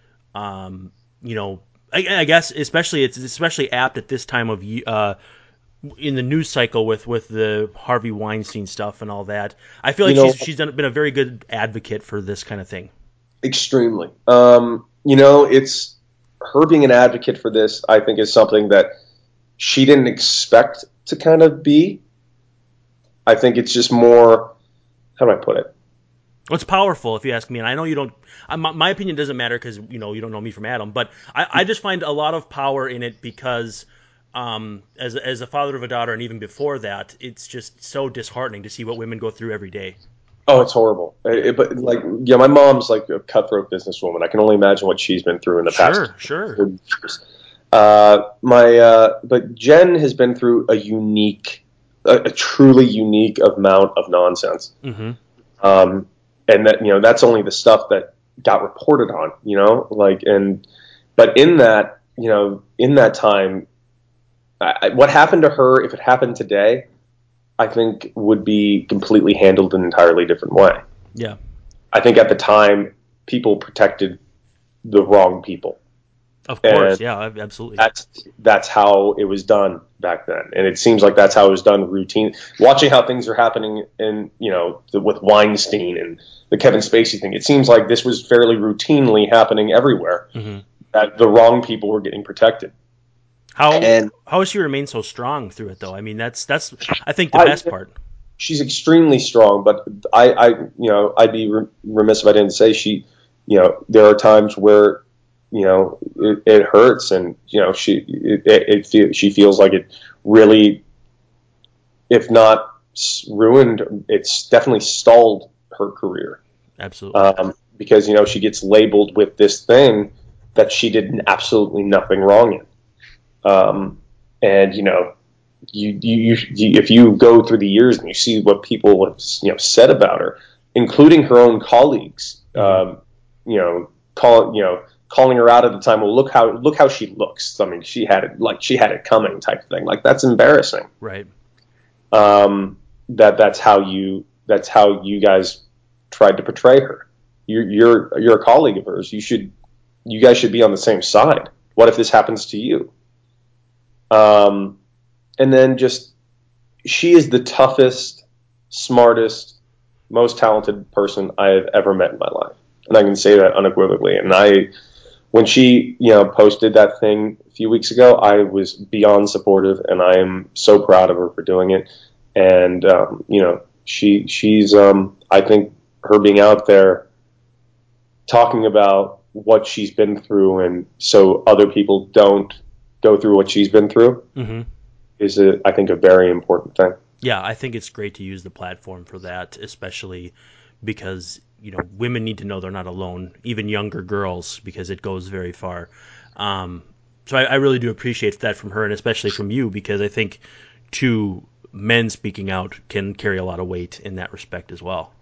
um, you know, I, I guess especially it's especially apt at this time of uh, in the news cycle with, with the Harvey Weinstein stuff and all that. I feel like You know, she's she's done, been a very good advocate for this kind of thing. Extremely. Um, you know, it's her being an advocate for this, I think, is something that she didn't expect to kind of be. I think it's just more, how do I put it? Well, it's powerful, if you ask me, and I know you don't. Uh, my, my opinion doesn't matter because you know you don't know me from Adam, but I, I just find a lot of power in it because, um, as as a father of a daughter, and even before that, it's just so disheartening to see what women go through every day. Oh, it's horrible. It, it- but like, yeah, my mom's like a cutthroat businesswoman. I can only imagine what she's been through in the Sure, past. sure. forty years. Uh, my, uh, but Jen has been through a unique, a, a truly unique amount of nonsense. Mm-hmm. Um, and that, you know, that's only the stuff that got reported on, you know, like, and, but in that, you know, in that time, I, I- what happened to her, if it happened today, I think would be completely handled an entirely different way. Yeah. I think at the time, people protected the wrong people. Of course, And yeah, absolutely. That's that's how it was done back then, and it seems like that's how it was done routine. Watching how things are happening in, you know, the, with Weinstein and the Kevin Spacey thing, it seems like this was fairly routinely happening everywhere. Mm-hmm. That the wrong people were getting protected. How And how has she remained so strong through it, though? I mean, that's that's I think the I- best part. She's extremely strong, but I, I, you know, I'd be remiss if I didn't say she, you know, there are times where, you know, it, it hurts, and you know, she, it, it, it she feels like it really, if not ruined, it's definitely stalled her career. Absolutely. Um, because you know she gets labeled with this thing that she did absolutely nothing wrong in, um, and you know. You, you, you, if you go through the years and you see what people have, you know, said about her, including her own colleagues, um, you know, call, you know, calling her out at the time. Well, look how, look how she looks. I mean, she had it, like she had it coming type thing. Like that's embarrassing. Right. Um, that that's how you, that's how you guys tried to portray her. You're, you're, you're a colleague of hers. You should, you guys should be on the same side. What if this happens to you? Um, And then just, she is the toughest, smartest, most talented person I have ever met in my life. And I can say that unequivocally. And I, when she, you know, posted that thing a few weeks ago, I was beyond supportive, and I am so proud of her for doing it. And, um, you know, she, she's, um, I think her being out there talking about what she's been through, and so other people don't go through what she's been through. Mm-hmm. Is, a, I think, a very important thing. Yeah, I think it's great to use the platform for that, especially because, you know, women need to know they're not alone, even younger girls, because it goes very far. Um, so I, I really do appreciate that from her, and especially from you, because I think two men speaking out can carry a lot of weight in that respect as well.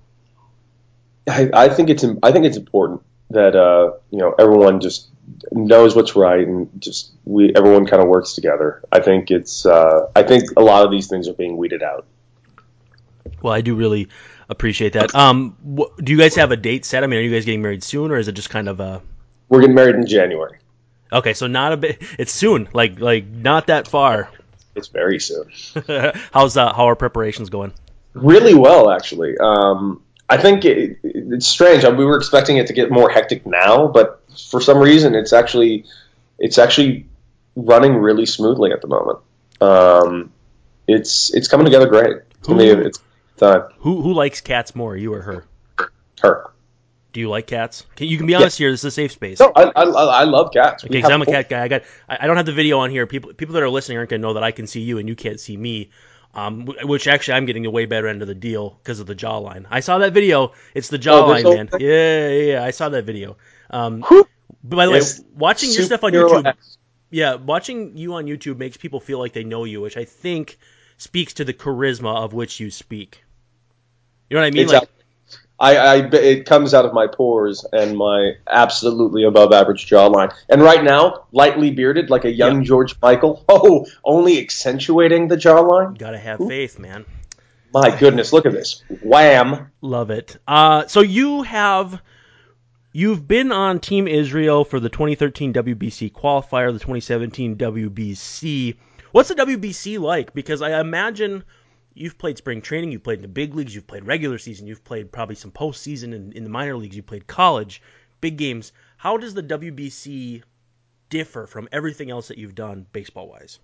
I, I think it's I think it's important that uh, you know, everyone just knows what's right, and just we everyone kind of works together. I think it's uh, I think a lot of these things are being weeded out. Well, I do really appreciate that. Um, wh- do you guys have a date set? I mean, are you guys getting married soon, or is it just kind of a? We're getting married in January. Okay, so not a bit. It's soon, like like not that far. It's very soon. How's uh, how are preparations going? Really well, actually. Um, I think it, it's strange. We were expecting it to get more hectic now, but for some reason, it's actually it's actually running really smoothly at the moment. Um, it's it's coming together great. It's gonna be it's time. Who who likes cats more, you or her? Her. Do you like cats? Can, you can be honest here. This is a safe space. No, I I, I love cats. Okay, because I'm a cat guy. I got. I, I don't have the video on here. People people that are listening aren't gonna know that I can see you and you can't see me. Um, which actually I'm getting a way better end of the deal because of the jawline. I saw that video. It's the jawline, oh, man. Yeah, yeah, yeah. I saw that video. Um, but by the It's way, watching your stuff on superhero YouTube, esque. yeah, watching you on YouTube makes people feel like they know you, which I think speaks to the charisma of which you speak. You know what I mean? Exactly. Like, I, I, it comes out of my pores and my absolutely above average jawline. And right now, lightly bearded, like a young Yep. George Michael. Oh, only accentuating the jawline. Gotta have Ooh. faith, man. My goodness, look at this. Wham. Love it. Uh, so you have, you've been on Team Israel for the twenty thirteen W B C qualifier, the twenty seventeen W B C. What's the W B C like? Because I imagine you've played spring training, you've played in the big leagues, you've played regular season, you've played probably some postseason in, in the minor leagues, you played college, big games. How does the W B C differ from everything else that you've done baseball-wise?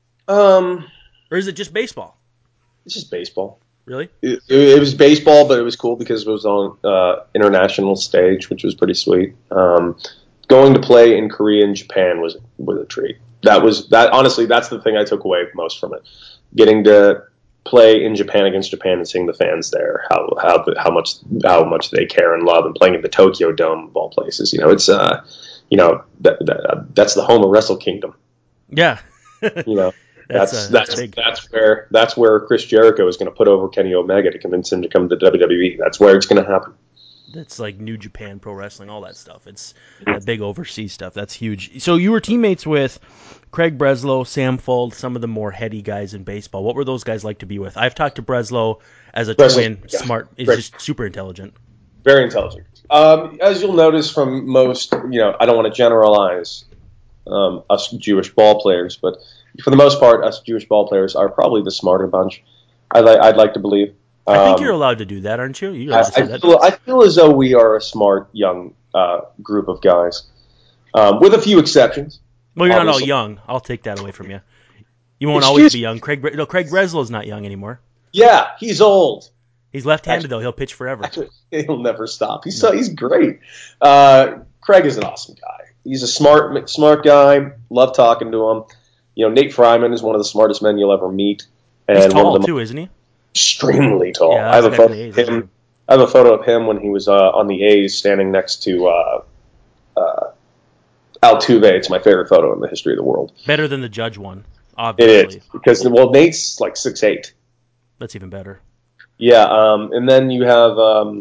Um, Or is it just baseball? it's just baseball. Really? It, it was baseball, but it was cool because it was on uh, international stage, which was pretty sweet. Um, going to play in Korea and Japan was was a treat. That was that. Honestly, that's the thing I took away most from it. Getting to play in Japan against Japan and seeing the fans there, how how how much how much they care and love, and playing at the Tokyo Dome of all places. You know, it's uh, you know that, that that's the home of Wrestle Kingdom. Yeah. You know. That's That's uh, that's that's big. that's where that's where Chris Jericho is going to put over Kenny Omega to convince him to come to W W E. That's where it's going to happen. That's like New Japan Pro Wrestling, all that stuff. It's that big overseas stuff. That's huge. So you were teammates with Craig Breslow, Sam Fuld, some of the more heady guys in baseball. What were those guys like to be with? I've talked to Breslow as a Breslow, twin, yeah. smart, is Great. just super intelligent. Very intelligent. Um, as you'll notice from most, you know, I don't want to generalize um, us Jewish ball players, but for the most part, us Jewish ball players are probably the smarter bunch. I'd, li- I'd like to believe. I think Um, you're allowed to do that, aren't you? You're I, allowed to say I, that. feel, I feel as though we are a smart young uh, group of guys, um, with a few exceptions. Well, you're not all obviously. young. I'll take that away from you. You won't Excuse always be young. Craig, Bre- no, Craig Breslow's not young anymore. Yeah, he's old. He's left-handed though. He'll pitch forever. Actually, he'll never stop. He's so he's great. Uh, Craig is an awesome guy. He's a smart smart guy. Love talking to him. You know, Nate Fryman is one of the smartest men you'll ever meet, and He's tall one of the too, isn't he? extremely tall. Yeah, I have a that's photo the of A's, him. I have a photo of him when he was uh, on the A's, standing next to uh, uh, Altuve. It's my favorite photo in the history of the world. Better than the Judge one, It obviously. is because well, Nate's like six eight. That's even better. Yeah, um, and then you have um,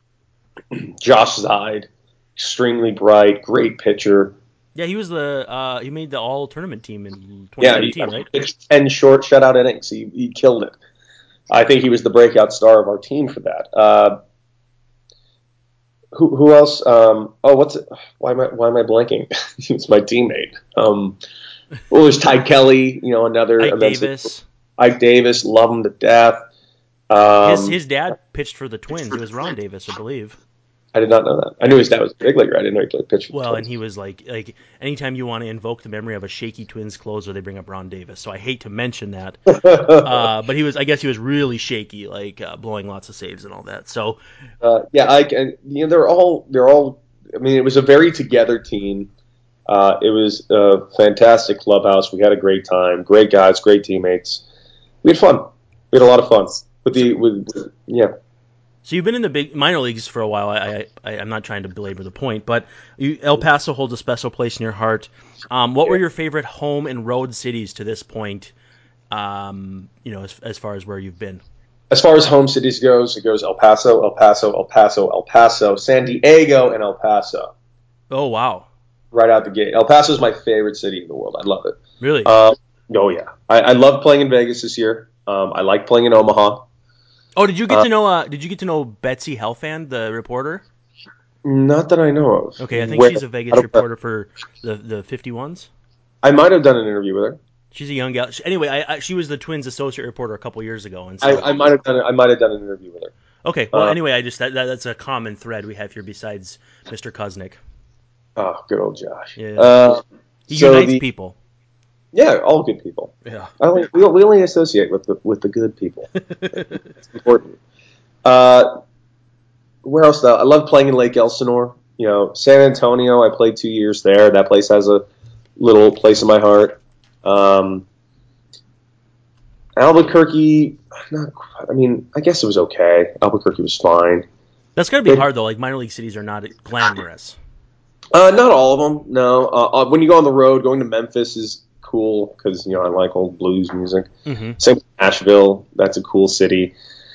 Josh Zide, extremely bright, great pitcher. Yeah, he was the uh, he made the all tournament team in twenty Yeah, he, seventeen, he right? pitched ten short shutout innings. He, he killed it. I think he was the breakout star of our team for that. Uh, who who else? Um, oh, what's it? Why am I why am I blanking? He was my teammate. Um, well, there's Ty Kelly. You know, another Ike immensely- Davis. Ike Davis, love him to death. Um, His his dad pitched for the Twins. It was Ron Davis, I believe. I did not know that. I knew his dad was a big leaguer. I didn't know he played pitch. Well, and he was like like anytime you want to invoke the memory of a shaky Twins closer, they bring up Ron Davis. So I hate to mention that, uh, but he was I guess he was really shaky, like uh, blowing lots of saves and all that. So uh, yeah, Ike, and you know they're all they're all. I mean, it was a very together team. Uh, it was a fantastic clubhouse. We had a great time. Great guys, great teammates. We had fun. We had a lot of fun with the with, with yeah. So you've been in the big minor leagues for a while. I, I, I I'm not trying to belabor the point, but you, El Paso holds a special place in your heart. Um, what were your favorite home and road cities to this point? Um, you know, as, as far as where you've been. As far as home cities goes, it goes El Paso, El Paso, El Paso, El Paso, San Diego, and El Paso. Oh wow, Right out the gate. El Paso is my favorite city in the world. I love it. really? Um, oh yeah, I, I love playing in Vegas this year. Um, I like playing in Omaha. oh, did you get uh, to know? Uh, did you get to know Betsy Helfand, the reporter? Not that I know of. Okay, I think Where- she's a I Vegas don't- reporter for the the fifty-ones. I might have done an interview with her. She's a young gal. She- Anyway, I, I, she was the Twins associate reporter a couple years ago, and so I, I might have done. I might have done an interview with her. okay. Well, uh, anyway, I just that, that that's a common thread we have here besides Mister Koznick. Oh, good old Josh. Yeah. Uh, He so unites the, people. Yeah, all good people. Yeah. I only, we, we only associate with the with the good people. It's important. Uh, where else though? I love playing in Lake Elsinore. You know, San Antonio. I played two years there. That place has a little place in my heart. Um, Albuquerque. Not. I mean, I guess it was okay. Albuquerque was fine. That's gotta be hard though. Like minor league cities are not glamorous. Uh, not all of them. No. Uh, uh, when you go on the road, going to Memphis is cool because, you know, I like old blues music. Mm-hmm. Same with Nashville. That's a cool city.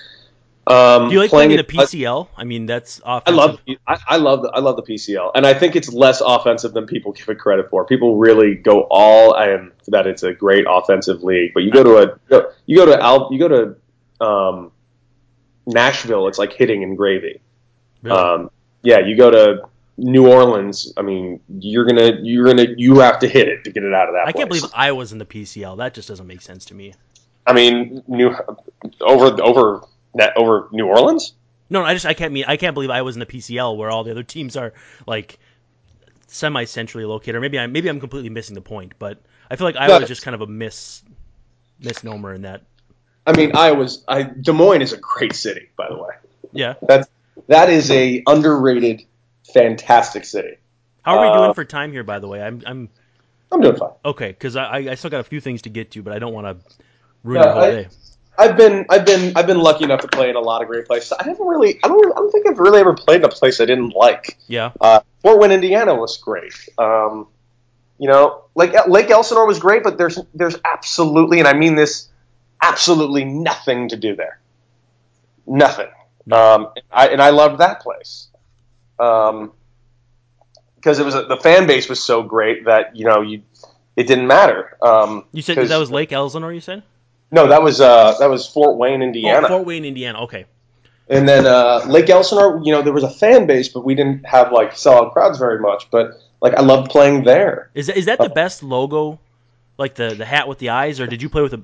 Um, Do you like playing in the P C L? I mean, that's offensive. I love I, I love the, I love the P C L, and I think it's less offensive than people give it credit for. People really go all in that it's a great offensive league, but you go to a you go to Al, you go to um, Nashville, it's like hitting in gravy. Really? Um, yeah, you go to New Orleans. I mean, you're gonna you're gonna you have to hit it to get it out of that. I can't place. believe I was in the P C L. That just doesn't make sense to me. I mean, New over over. That over New Orleans? No, I just I can't mean I can't believe I was in the P C L where all the other teams are like semi centrally located. Or maybe I'm maybe I'm completely missing the point, but I feel like Iowa is just kind of a mis misnomer in that. I mean, Iowa's I Des Moines is a great city, by the way. Yeah, that's that is a underrated, fantastic city. How are we uh, doing for time here? By the way, I'm I'm I'm doing fine. Okay, because I I still got a few things to get to, but I don't want to ruin yeah, the whole I, day. I've been I've been I've been lucky enough to play in a lot of great places. I haven't really I don't really, I don't think I've really ever played in a place I didn't like. Yeah. Uh, Fort Wayne, Indiana was great. Um, you know, Lake Lake Elsinore was great, but there's there's absolutely, and I mean this, absolutely nothing to do there. Nothing. Um, I, and I loved that place. Um, because it was a, the fan base was so great that you know you it didn't matter. Um, you said that was Lake Elsinore. You said. No, that was uh, that was Fort Wayne, Indiana. Oh, Fort Wayne, Indiana. Okay. And then uh, Lake Elsinore, you know, there was a fan base, but we didn't have like solid crowds very much. But like, I loved playing there. Is that, is that the best logo, like the, the hat with the eyes, or did you play with a?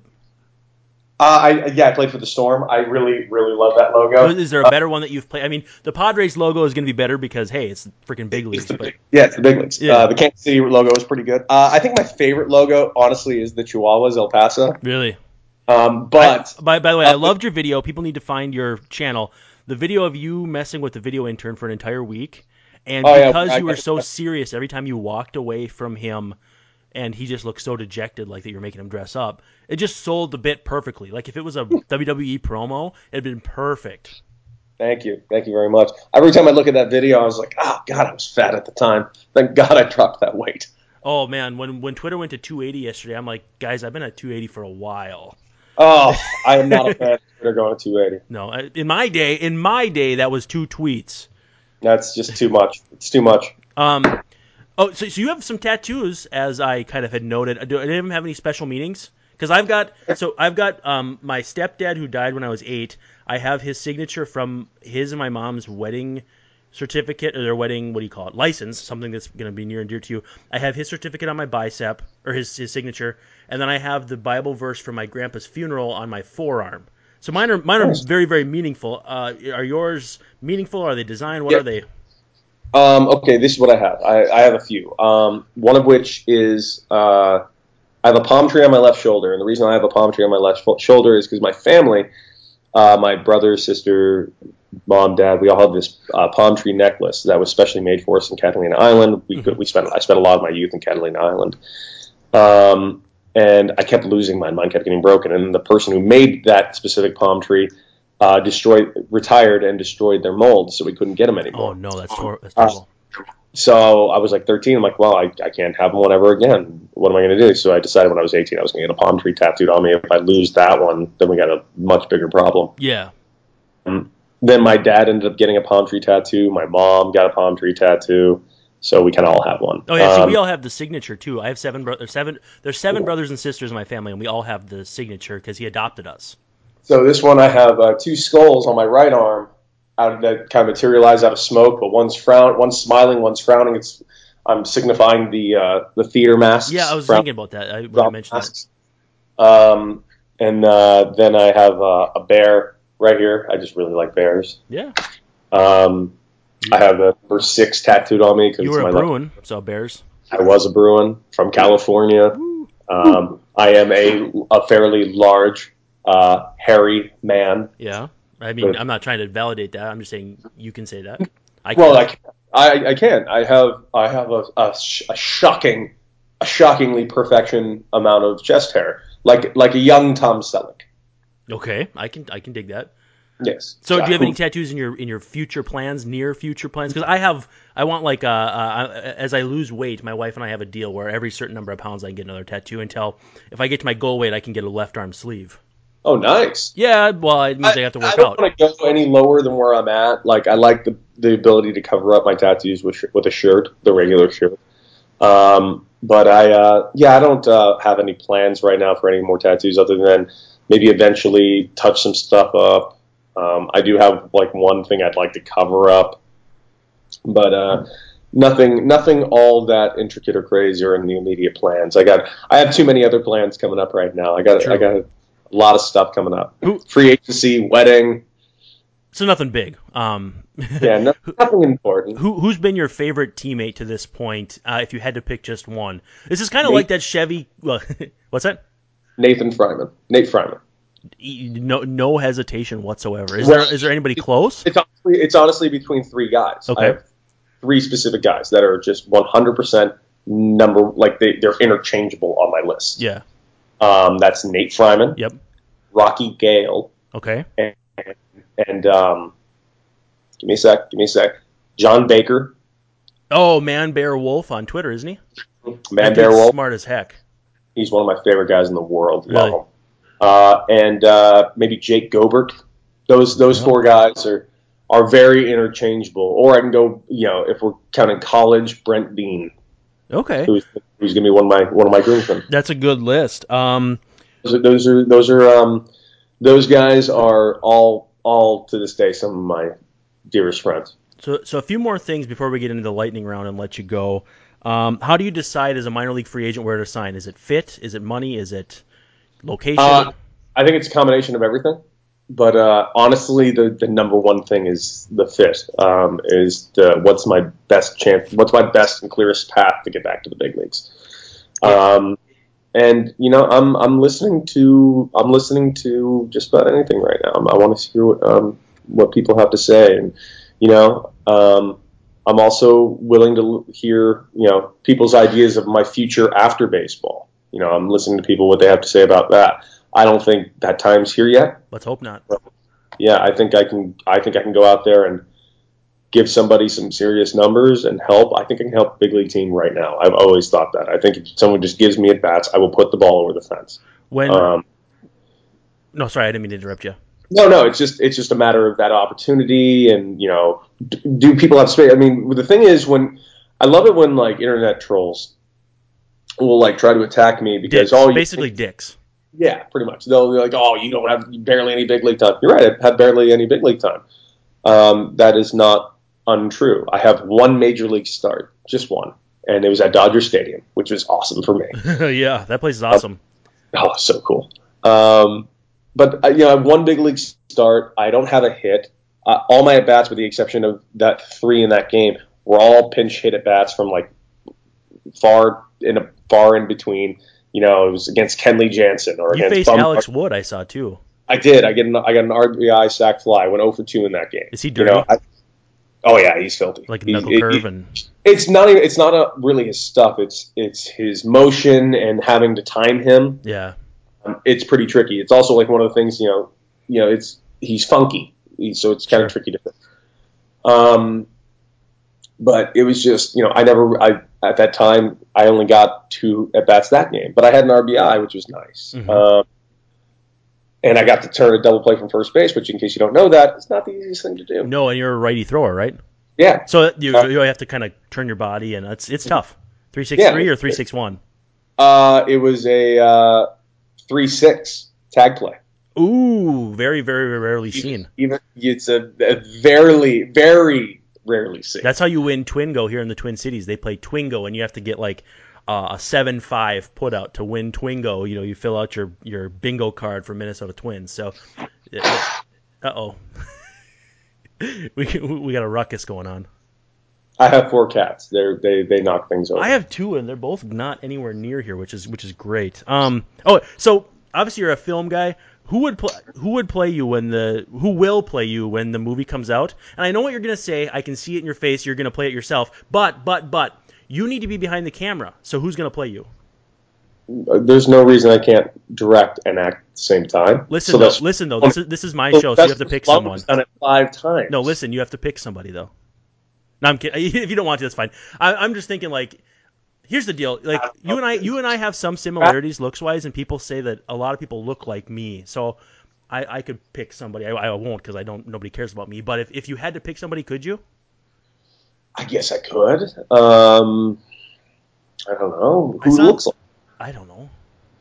Uh, I yeah, I played for the Storm. I really really love that logo. Is there a better uh, one that you've played? I mean, the Padres logo is going to be better because hey, it's freaking big leagues. But... Big, yeah, it's the big leagues. Yeah. Uh, the Kansas City logo is pretty good. Uh, I think my favorite logo, honestly, is the Chihuahuas El Paso. Really. Um, but I, by by the way, I loved your video. People need to find your channel. The video of you messing with the video intern for an entire week, and oh, because yeah, I, you were I, so serious every time you walked away from him, and he just looked so dejected, like that you're making him dress up. It just sold the bit perfectly. Like if it was a W W E promo, it'd been perfect. Thank you, thank you very much. Every time I look at that video, I was like, oh God, I was fat at the time. Thank God I dropped that weight. Oh man, when when Twitter went to two eighty yesterday, I'm like, guys, I've been at two eighty for a while. Oh, I am not a fan of Twitter going to two eighty. No, in my day, in my day, that was two tweets. That's just too much. It's too much. Um, oh, so, so you have some tattoos, as I kind of had noted. Do any of them have any special meanings? Because I've got, so I've got um my stepdad who died when I was eight. I have his signature from his and my mom's wedding certificate, or their wedding, what do you call it, license, something that's going to be near and dear to you. I have his certificate on my bicep, or his, his signature, and then I have the Bible verse from my grandpa's funeral on my forearm. So mine are mine are very, very meaningful. Uh, are yours meaningful? Are they designed? What yeah. are they? Um, okay, this is what I have. I, I have a few. Um, one of which is uh, I have a palm tree on my left shoulder, and the reason I have a palm tree on my left shoulder is because my family, uh, my brother, sister, mom, dad, we all have this uh, palm tree necklace that was specially made for us in Catalina Island. We could, we spent I spent a lot of my youth in Catalina Island, um, and I kept losing mine. Mine kept getting broken, and the person who made that specific palm tree uh, destroyed, retired, and destroyed their molds, so we couldn't get them anymore. Oh no, that's, tor- that's terrible. Uh, so I was like thirteen. I'm like, well, I, I can't have one ever again. What am I going to do? So I decided when I was eighteen, I was going to get a palm tree tattooed on me. If I lose that one, then we got a much bigger problem. Yeah. Um, Then my dad ended up getting a palm tree tattoo. My mom got a palm tree tattoo. So we kind of all have one. Oh yeah, um, so we all have the signature too. I have seven brothers. Seven. There's seven brothers and sisters in my family, and we all have the signature because he adopted us. So this one, I have uh, two skulls on my right arm, out of, that kind of materialize out of smoke. But one's frown, one's smiling, one's frowning. It's I'm signifying the uh, the theater masks. Yeah, I was frown, thinking about that. I, when I mentioned masks. That. Um, and uh, then I have uh, a bear right here. I just really like bears. Yeah. Um, I have the number six tattooed on me. Cause you were it's a my Bruin, left. So Bears. I was a Bruin from California. Um, I am a, a fairly large, uh, hairy man. Yeah. I mean, but, I'm not trying to validate that. I'm just saying you can say that. I well, I, I, I can. I have I have a, a, a shocking, a shockingly perfection amount of chest hair, like like a young Tom Selleck. Okay, I can I can dig that. Yes. So Yeah. do you have any tattoos in your in your future plans, near future plans? Because I have, I want like, uh, uh, as I lose weight, my wife and I have a deal where every certain number of pounds I can get another tattoo until if I get to my goal weight, I can get a left arm sleeve. Oh, nice. Yeah, well, it means I, I have to work I don't out. want to go any lower than where I'm at. Like, I like the the ability to cover up my tattoos with with a shirt, the regular shirt. Um, but I, uh, yeah, I don't uh, have any plans right now for any more tattoos other than maybe eventually touch some stuff up. Um, I do have like one thing I'd like to cover up, but uh, nothing, nothing all that intricate or crazy or in the immediate plans. I got, I have too many other plans coming up right now. I got, True. I got a lot of stuff coming up. Who- Free agency, wedding. So nothing big. Um, Yeah, no, nothing important. who who's been your favorite teammate to this point? Uh, if you had to pick just one, this is kind of Nate- like that Chevy. Well, what's that? Nathan Fryman, Nate Fryman. No, no hesitation whatsoever. Is Well, there is there anybody close? It's honestly, it's honestly between three guys. Okay. I have three specific guys that are just one hundred percent number, like they, they're interchangeable on my list. Yeah. Um, that's Nate Fryman, Yep. Rocky Gale, Okay. and, and um, give me a sec, give me a sec, John Baker, Oh, Man Bear Wolf on Twitter, isn't he? Man That Bear dude's Wolf. Smart as heck. He's one of my favorite guys in the world. Really? Love him. Uh, and uh, maybe Jake Gobert. Those those Yeah. four guys are are very interchangeable. Or I can go, you know, if we're counting college, Brent Bean, Okay. who's who's gonna be one of my one of my groomsmen. That's a good list. Um, Those are those are those are um, those guys are all all to this day some of my dearest friends. so so a few more things before we get into the lightning round and let you go. Um, how do you decide as a minor league free agent where to sign? Is it fit? Is it money? Is it location? Uh, I think it's a combination of everything. But uh, honestly, the, the number one thing is the fit. Um, is the what's my best chance? What's my best and clearest path to get back to the big leagues? Um, and you know, I'm I'm listening to I'm listening to just about anything right now. I want to hear what um, what people have to say, and you know, um, I'm also willing to hear you know people's ideas of my future after baseball. You know, I'm listening to people what they have to say about that. I don't think that time's here yet. Let's hope not. Yeah, I think I can. I think I can go out there and give somebody some serious numbers and help. I think I can help a big league team right now. I've always thought that. I think if someone just gives me at bats, I will put the ball over the fence. When Um, no, sorry, I didn't mean to interrupt you. no, no, it's just it's just a matter of that opportunity, and you know, d- do people have space? I mean, the thing is, when I love it when like internet trolls will like try to attack me because Dicks, oh, you- basically dicks. Yeah, pretty much. They'll be like, "Oh, you don't have barely any big league time." You're right. I have barely any big league time. Um, that is not untrue. I have one major league start, just one, and it was at Dodger Stadium, which was awesome for me. Yeah, that place is awesome. Oh, so cool. Um, but uh, you know, I have one big league start. I don't have a hit. Uh, all my at bats, with the exception of that three in that game, were all pinch hit at bats from like far in a far in between. You know, it was against Kenley Jansen or You against faced Bum- Alex Wood, I saw too. I did. I get an, I got an R B I sack fly. I went zero for two in that game. Is he You dirty? know, I, oh yeah, he's filthy. Like He's- knuckle it- curve it- and It's not even. It's not a, really his stuff. It's it's his motion and having to time him. yeah. Um, it's pretty tricky. It's also like one of the things. You know, you know, it's he's funky, He- so it's kind Sure. of tricky to. Um, but it was just you know I never I at that time I only got two at bats that game, but I had an R B I, which was nice. Mhm. Um, and I got to turn a double play from first base, which, in case you don't know that, it's not the easiest thing to do. No, and you're a righty thrower, right? Yeah. So you Uh, you have to kind of turn your body, and it's it's tough. Three six three Yeah. or three six one. Uh, it was a uh, three six tag play. Ooh, very very rarely seen. Even it's a, a very very rarely seen. That's how you win Twingo here in the Twin Cities. They play Twingo, and you have to get like uh, a seven five put out to win Twingo. You know, you fill out your, your bingo card for Minnesota Twins. So, uh oh, we we got a ruckus going on. I have four cats. They they they knock things over. I have two, and they're both not anywhere near here, which is which is great. Um. Oh, so obviously you're a film guy. Who would play? Who would play you when the? Who will play you when the movie comes out? And I know what you're gonna say. I can see it in your face. You're gonna play it yourself. But but but you need to be behind the camera. So who's gonna play you? there's no reason I can't direct and act at the same time. Listen, so though, listen though. This is this is my show, so you have to pick someone. Done it five times. No, listen, you have to pick somebody though. No, I'm kidding. If you don't want to, that's fine. I, I'm just thinking like, here's the deal. Like you and I, you and I have some similarities looks wise, and people say that a lot of people look like me. So I, I could pick somebody. I, I won't because I don't. Nobody cares about me. But if, if you had to pick somebody, could you? I guess I could. Um, I don't know. Who saw, looks like? I don't know.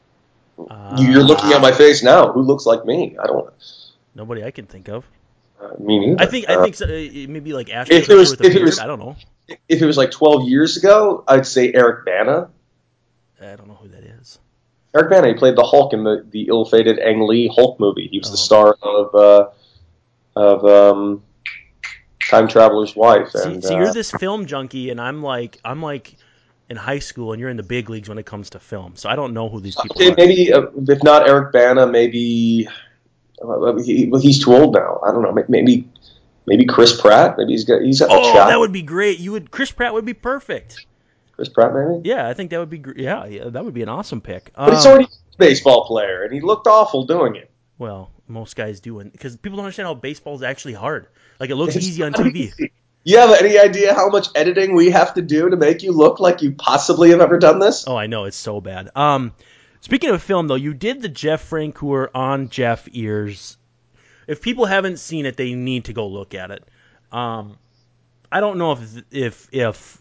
Uh, You're looking at my face now. Who looks like me? I don't. Nobody I can think of. Uh, me neither. I think. Uh, I think so, maybe like Ashton if it was, with a if beard. it was, I don't know. If it was like twelve years ago, I'd say Eric Bana. I don't know who that is. Eric Bana. He played the Hulk in the, the ill-fated Ang Lee Hulk movie. He was oh. the star of uh, of um, Time Traveler's Wife. See, and, see uh, you're this film junkie, and I'm like, I'm like in high school, and you're in the big leagues when it comes to film. So I don't know who these people okay, are. Maybe uh, if not Eric Bana, maybe uh, he, well, he's too old now. I don't know. Maybe maybe Chris Pratt. Maybe he's got he's got. Oh, a chat. that would be great. You would Chris Pratt would be perfect. Chris Pratt, maybe. Yeah, I think that would be. Gr- yeah, yeah, that would be an awesome pick. But um, he's already a baseball player, and he looked awful doing it. Well, most guys do, because people don't understand how baseball is actually hard. Like it looks it's easy on T V. Easy. You have any idea how much editing we have to do to make you look like you possibly have ever done this? Oh, I know. It's so bad. Um, speaking of film, though, you did the Jeff Francoeur on Jeff Ears. If people haven't seen it, they need to go look at it. Um, I don't know if if if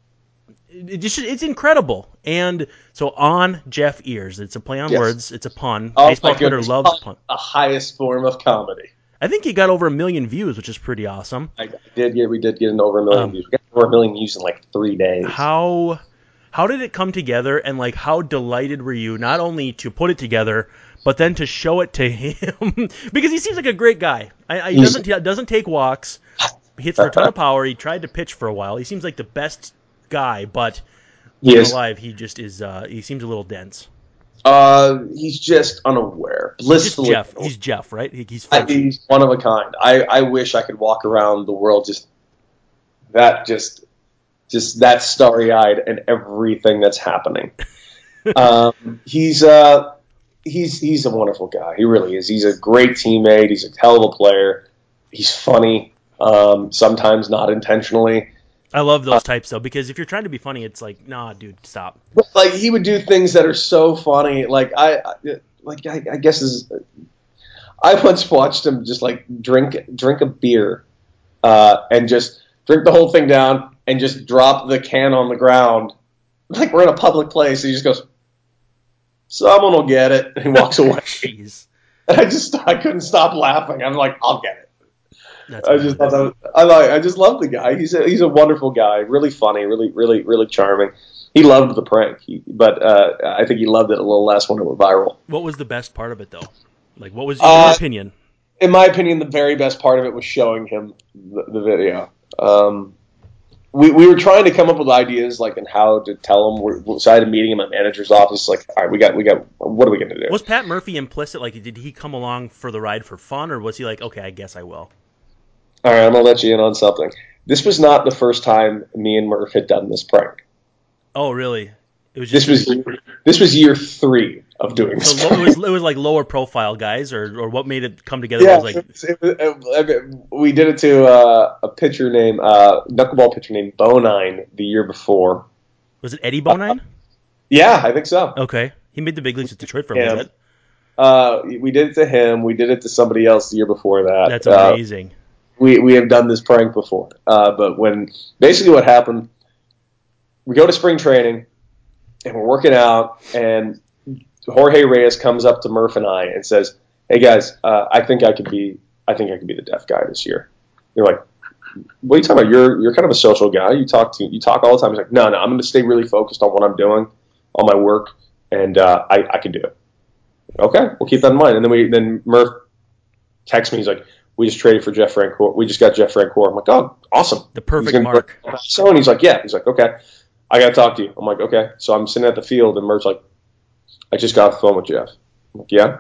it just, it's incredible. And so on Jeff Ears, it's a play on yes. words. It's a pun. Oh, Baseball Twitter loves pun. The highest form of comedy. I think he got over a million views, which is pretty awesome. I did get, we did get over a million um, views. We got over a million views in like three days. How, how did it come together, and like how delighted were you not only to put it together, but then to show it to him because he seems like a great guy. I, I, he doesn't he doesn't take walks. He hits for a ton of power. He tried to pitch for a while. He seems like the best guy, but he is alive. He just is. Uh, he seems a little dense. Uh, he's just unaware. Blissfully. He's Jeff. He's Jeff, right? He, he's I, he's one of a kind. I, I wish I could walk around the world just that just just that starry eyed and everything that's happening. um, he's uh he's he's a wonderful guy. He really is. He's a great teammate. He's a hell of a player. He's funny. Um, sometimes not intentionally. I love those types though, because if you're trying to be funny, it's like, nah, dude, stop. Like he would do things that are so funny. Like I, like I, I guess is, I once watched him just like drink drink a beer, uh, and just drink the whole thing down and just drop the can on the ground, like we're in a public place. And he just goes, "Someone will get it," and he walks away. Jeez. And I just I couldn't stop laughing. I'm like, I'll get it. That's I just thought that was, I like I just love the guy. He's a, he's a wonderful guy, really funny, really really really charming. He loved the prank, he, but uh, I think he loved it a little less when it went viral. What was the best part of it though? Like, what was your uh, opinion? In my opinion, the very best part of it was showing him the, the video. Um, we we were trying to come up with ideas like and how to tell him. We're, so I had a meeting in my manager's office. Like, all right, we got we got. What are we going to do? Was Pat Murphy implicit? Like, did he come along for the ride for fun, or was he like, okay, I guess I will? All right, I'm going to let you in on something. This was not the first time me and Murph had done this prank. Oh, really? It was just this was this was year three of doing this. So it was it was like lower profile guys, or or what made it come together? Yeah, was like it, it, it, it, we did it to uh, a pitcher named uh, knuckleball pitcher named Bonine the year before. Was it Eddie Bonine? Uh, yeah, I think so. Okay, he made the big leagues at Detroit for a yeah. little bit. Uh, we did it to him. We did it to somebody else the year before that. That's amazing. Uh, We we have done this prank before, uh, but when basically what happened, we go to spring training, and we're working out, and Jorge Reyes comes up to Murph and I and says, "Hey guys, uh, I think I could be I think I could be the deaf guy this year." You're like, "What are you talking about? You're you're kind of a social guy. You talk to you talk all the time." He's like, "No, no, I'm going to stay really focused on what I'm doing, on my work, and uh, I I can do it." Okay, we'll keep that in mind. And then we then Murph texts me. He's like, "We just traded for Jeff Francoeur. We just got Jeff Francoeur." I'm like, "Oh, awesome. The perfect mark." So, and he's like, "Yeah." He's like, "Okay, I got to talk to you." I'm like, "Okay." So I'm sitting at the field, and Murph's like, "I just got off the phone with Jeff." I'm like, "Yeah?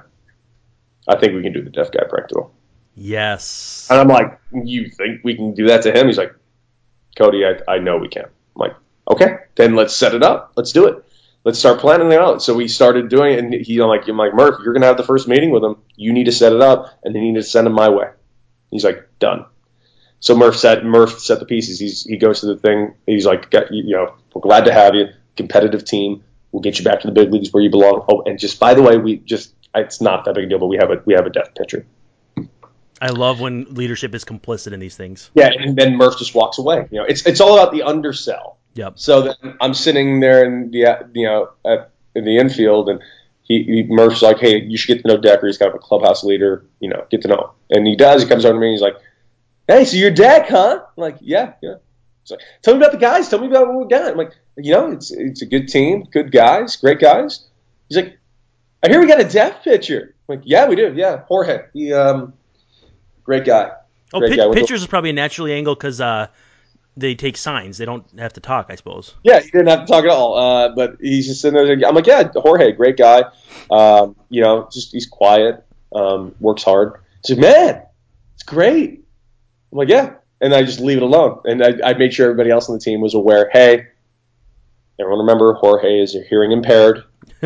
I think we can do the deaf guy prank to him." Yes. And I'm like, "You think we can do that to him?" He's like, "Cody, I, I know we can." I'm like, "Okay, then let's set it up. Let's do it." let's start planning it out. So we started doing it, and he, I'm like, I'm like, Murph, you're going to have the first meeting with him. You need to set it up, and then you need to send him my way. He's like, done. So Murph set Murph set the pieces. He's he goes to the thing. He's like, you know, we're glad to have you. Competitive team. We'll get you back to the big leagues where you belong. Oh, and just by the way, we just it's not that big a deal, but we have a we have a deaf pitcher. I love when leadership is complicit in these things. Yeah, and then Murph just walks away. You know, it's it's all about the undersell. Yep. So then I'm sitting there in the you know at, in the infield, and he, he Murph's like, hey, you should get to know Decker. He's kind of a clubhouse leader. You know, get to know him. And he does. He comes over to me. And he's like, hey, so you're Deck, huh? I'm like, yeah, yeah. He's like, tell me about the guys. Tell me about what we got. I'm like, you know, it's it's a good team, good guys, great guys. He's like, I hear we got a deaf pitcher. I'm like, yeah, we do. Yeah, Jorge. He um, great guy. Oh, great pitch, guy. pitchers is probably a naturally angled because uh, they take signs. They don't have to talk, I suppose. Yeah, he didn't have to talk at all. Uh, but he's just sitting there. I'm like, yeah, Jorge, great guy. Um, you know, just he's quiet, um, works hard. He's like, man, it's great. I'm like, yeah. And I just leave it alone. And I, I made sure everybody else on the team was aware, hey, everyone remember Jorge is hearing impaired.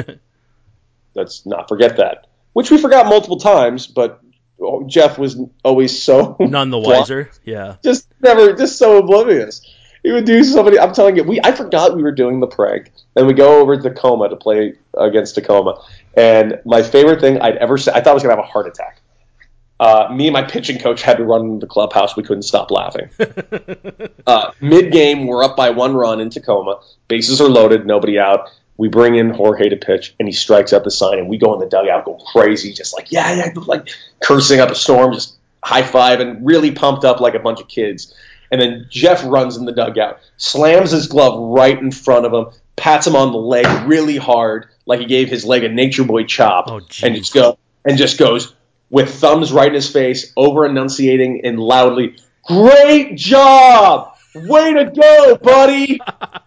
Let's not forget that. Which we forgot multiple times, but Jeff was always so none the wiser. Yeah. Just never, just so oblivious. He would do somebody, I'm telling you, we I forgot we were doing the prank. And we go over to Tacoma to play against Tacoma. And my favorite thing I'd ever said, I thought I was going to have a heart attack. Uh, me and my pitching coach had to run into the clubhouse. We couldn't stop laughing. uh, mid-game, we're up by one run in Tacoma. Bases are loaded, nobody out. We bring in Jorge to pitch, and he strikes out the sign, and we go in the dugout, go crazy, just like, yeah, yeah, like cursing up a storm, just high-fiving, really pumped up like a bunch of kids. And then Jeff runs in the dugout, slams his glove right in front of him, pats him on the leg really hard, like he gave his leg a Nature Boy chop, oh, and just go and just goes, with thumbs right in his face, over-enunciating and loudly, great job! Way to go, buddy!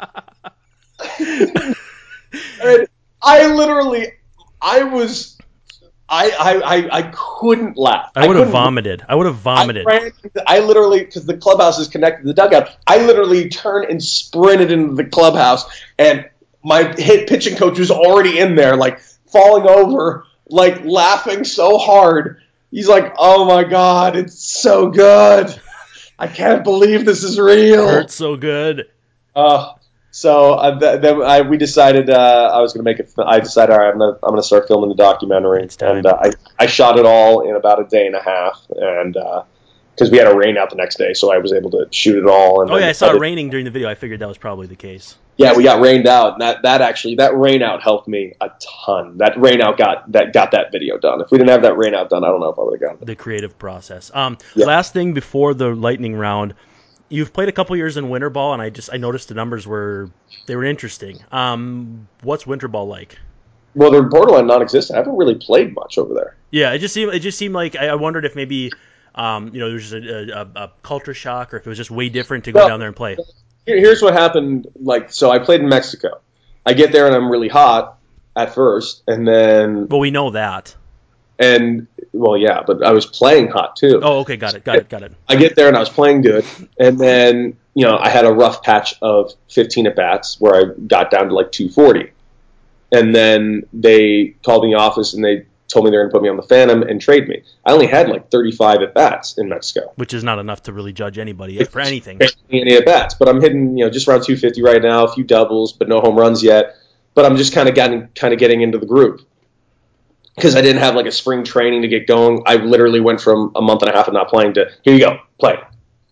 And I literally, I was, I I, I, I couldn't laugh. I would have vomited. I would have vomited. I, ran, I literally, because the clubhouse is connected to the dugout, I literally turned and sprinted into the clubhouse, and my hit pitching coach was already in there, like, falling over, like laughing so hard. He's like, oh my God, it's so good. I can't believe this is real. It hurts so good. Uh, so uh, th- then I, we decided uh, I was going to make it. I decided, all right, I'm going to I'm going to start filming the documentary. And uh, I, I shot it all in about a day and a half. And because uh, we had a rain out the next day, so I was able to shoot it all. And oh, yeah, I saw I it did, raining during the video. I figured that was probably the case. Yeah, we got rained out. And that, that actually, that rain out helped me a ton. That rain out got that got that video done. If we didn't have that rain out done, I don't know if I would have gotten it. The creative process. Um, yeah. Last thing before the lightning round, you've played a couple years in winter ball, and I just I noticed the numbers were they were interesting. Um, what's winter ball like? Well, they're borderline non-existent. I haven't really played much over there. Yeah, it just seemed it just seemed like I wondered if maybe um, you know there's a, a, a culture shock, or if it was just way different to go well, down there and play. Here's what happened. Like, so I played in Mexico. I get there and I'm really hot at first, and then well, we know that. And well, yeah, but I was playing hot too. Oh, okay, got it, got it, got it. I get there and I was playing good, and then you know I had a rough patch of fifteen at bats where I got down to like two forty, and then they called me in the office and they told me they're going to put me on the Phantom and trade me. I only had like thirty-five at bats in Mexico, which is not enough to really judge anybody for anything. Any at bats, but I'm hitting you know just around two fifty right now, a few doubles, but no home runs yet. But I'm just kind of getting kind of getting into the group because I didn't have like a spring training to get going. I literally went from a month and a half of not playing to here you go play.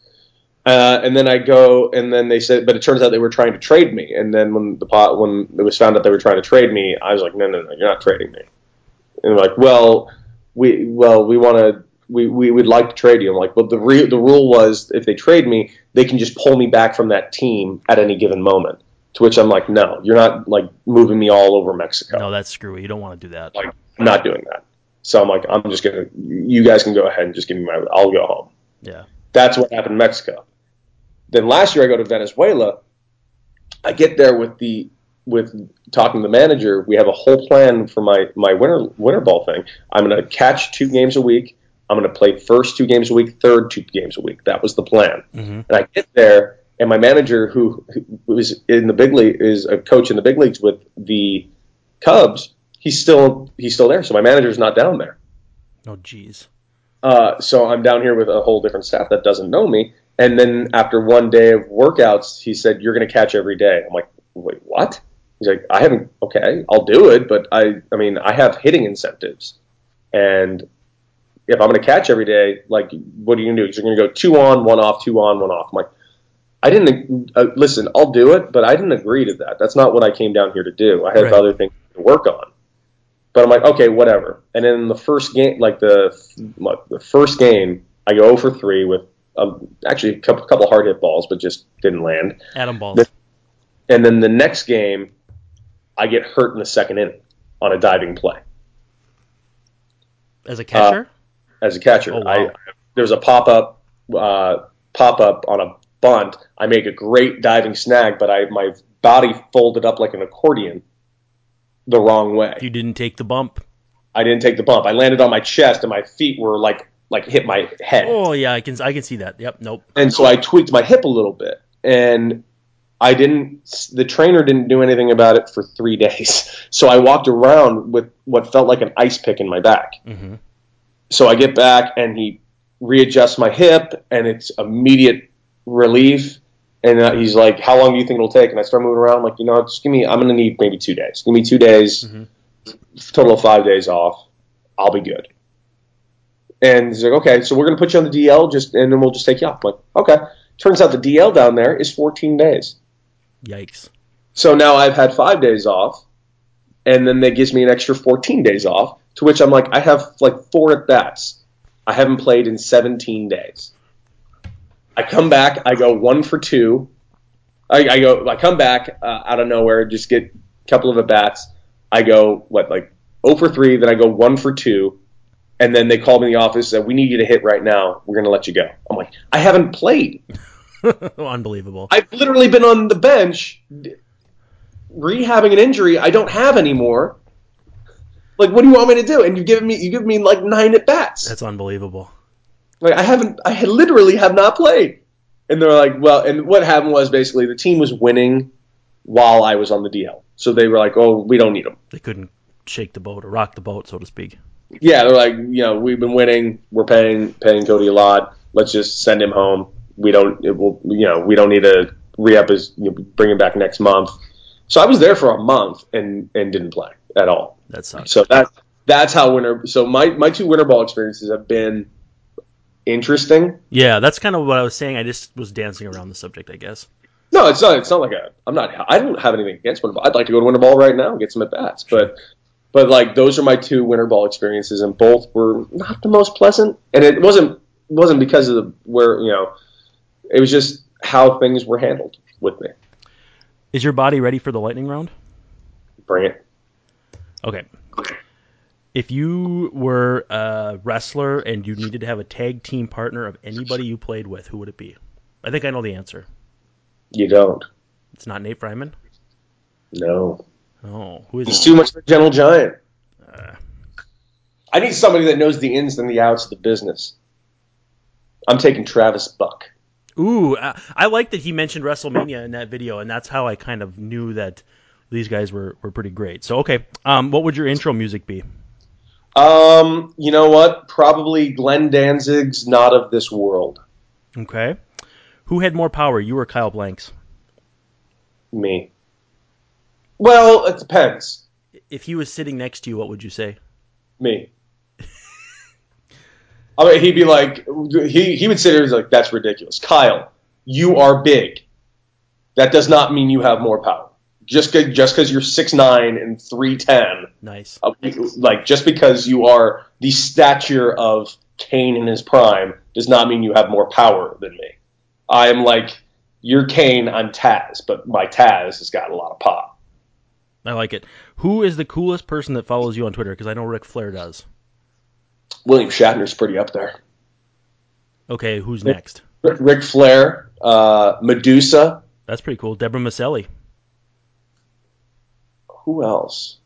Uh, and then I go, and then they said, but it turns out they were trying to trade me. And then when the pot when it was found out they were trying to trade me, I was like, no, no, no, you're not trading me. And they're like, well, we well we want to we, we would like to trade you. I'm like, well, the re- the rule was if they trade me, they can just pull me back from that team at any given moment. To which I'm like, no, you're not like moving me all over Mexico. No, that's screwy. You don't want to do that. Like, I'm not doing that. So I'm like, I'm just gonna. You guys can go ahead and just give me my. I'll go home. Yeah. That's what happened in Mexico. Then last year I go to Venezuela. I get there with the. with talking to the manager, we have a whole plan for my, my winter winter ball thing. I'm going to catch two games a week. I'm going to play first two games a week, third two games a week. That was the plan. Mm-hmm. And I get there, And my manager, who, who was in the big league, is a coach in the big leagues with the Cubs. He's still he's still there. So my manager's not down there. Oh, geez. Uh, so I'm down here with a whole different staff that doesn't know me. And then after one day of workouts, he said, "You're going to catch every day." I'm like, "Wait, what?" He's like, "I haven't. Okay, I'll do it, but I, I mean, I have hitting incentives, and if I'm going to catch every day, like, what are you going to do? You're going to go two on, one off, two on, one off." I'm like, I didn't uh, listen. I'll do it, but I didn't agree to that. That's not what I came down here to do. I had Right. other things to work on. But I'm like, okay, whatever. And then the first game, like the what, the first game, I go zero for three with um, actually a couple, couple hard hit balls, but just didn't land. Adam balls. And then the next game, I get hurt in the second inning on a diving play As a catcher? uh, as a catcher. Oh, wow. I there was a pop up uh, pop up on a bunt. I make a great diving snag, but I my body folded up like an accordion the wrong way. You didn't take the bump. I didn't take the bump. I landed on my chest, and my feet were like like hit my head. Oh, yeah, I can I can see that. Yep, nope. And so I tweaked my hip a little bit, and I didn't. The trainer didn't do anything about it for three days. So I walked around with what felt like an ice pick in my back. Mm-hmm. So I get back, and he readjusts my hip, and it's immediate relief. And uh, he's like, "How long do you think it'll take?" And I start moving around. I'm like, you know, just give me. I'm going to need maybe two days. Give me two days. Mm-hmm. Total of five days off. I'll be good. And he's like, okay, so we're going to put you on the D L, just and then we'll just take you off. I'm like, okay. Turns out the D L down there is fourteen days. Yikes. So now I've had five days off, and then that gives me an extra fourteen days off, to which I'm like, I have like four at-bats. I haven't played in seventeen days. I come back, I go one for two. I, I go, I come back uh, out of nowhere, just get a couple of at-bats. I go, what, like zero for three, then I go one for two, and then they call me in the office and said, "We need you to hit right now. We're going to let you go." I'm like, I haven't played. Unbelievable. I've literally been on the bench rehabbing an injury I don't have anymore. Like, what do you want me to do? And you give me you give me like nine at bats. That's unbelievable. Like, I haven't I literally have not played. And they're like, well, and what happened was basically the team was winning while I was on the D L. So they were like, "Oh, we don't need him." They couldn't shake the boat or rock the boat, so to speak. Yeah, they're like, you know, we've been winning. We're paying paying Cody a lot. Let's just send him home. We don't, it will, you know, we don't need to re-up his, you know, bring him back next month. So I was there for a month and, and didn't play at all. That sucks. So that that's how winter. So my, my two winter ball experiences have been interesting. Yeah, that's kind of what I was saying. I just was dancing around the subject, I guess. No, it's not. It's not like a. I'm not. I don't have anything against winter ball. I'd like to go to winter ball right now and get some at bats. But, but like those are my two winter ball experiences, and both were not the most pleasant. And it wasn't wasn't because of the where you know, it was just how things were handled with me. Is your body ready for the lightning round? Bring it. Okay. If you were a wrestler and you needed to have a tag team partner of anybody you played with, who would it be? I think I know the answer. You don't. It's not Nate Fryman? No. Oh, who is He's it? too much of a gentle giant. Uh, I need somebody that knows the ins and the outs of the business. I'm taking Travis Buck. ooh, I, I like that he mentioned WrestleMania in that video, and that's how I kind of knew that these guys were, were pretty great. So, okay, um, what would your intro music be? Um, you know what? Probably Glenn Danzig's "Not of This World." Okay. Who had more power, you or Kyle Blanks? Me. Well, it depends. If he was sitting next to you, what would you say? Me. I mean, he'd be like, he he would sit there and be like, "That's ridiculous, Kyle. You are big. That does not mean you have more power. Just cause, just because you're six nine and three ten, Nice. like just because you are the stature of Kane in his prime, does not mean you have more power than me. I am like, you're Kane, I'm Taz, but my Taz has got a lot of pop." I like it. Who is the coolest person that follows you on Twitter? Because I know Ric Flair does. William Shatner's pretty up there. Okay, who's next? Ric Flair, uh, Medusa. That's pretty cool. Deborah Maselli. Who else?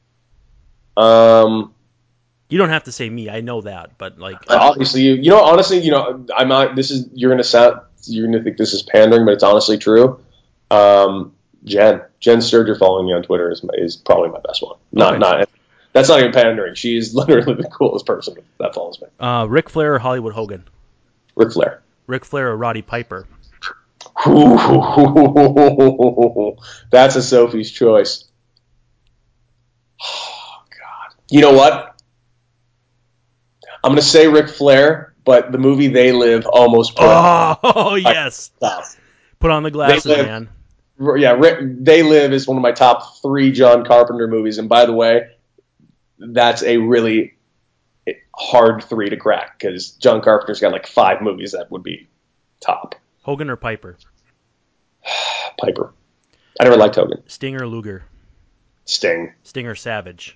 Um, You don't have to say me. I know that, but like, obviously, you, you know, honestly, you know, I'm not. This is you're gonna sound you're going to think this is pandering, but it's honestly true. Um, Jen. Jen Sturger following me on Twitter is is probably my best one. Not, okay. not, that's not even pandering. She's literally the coolest person that follows me. Uh, Ric Flair or Hollywood Hogan? Ric Flair. Ric Flair or Roddy Piper? That's a Sophie's choice. Oh, God. You know what? I'm going to say Ric Flair, but the movie They Live almost put Oh, oh yes. Put on the glasses, Live, man. Yeah, Rick, They Live is one of my top three John Carpenter movies. And by the way, that's a really hard three to crack because John Carpenter's got like five movies that would be top. Hogan or Piper? Piper. I never liked Hogan. Sting or Luger? Sting. Sting or Savage?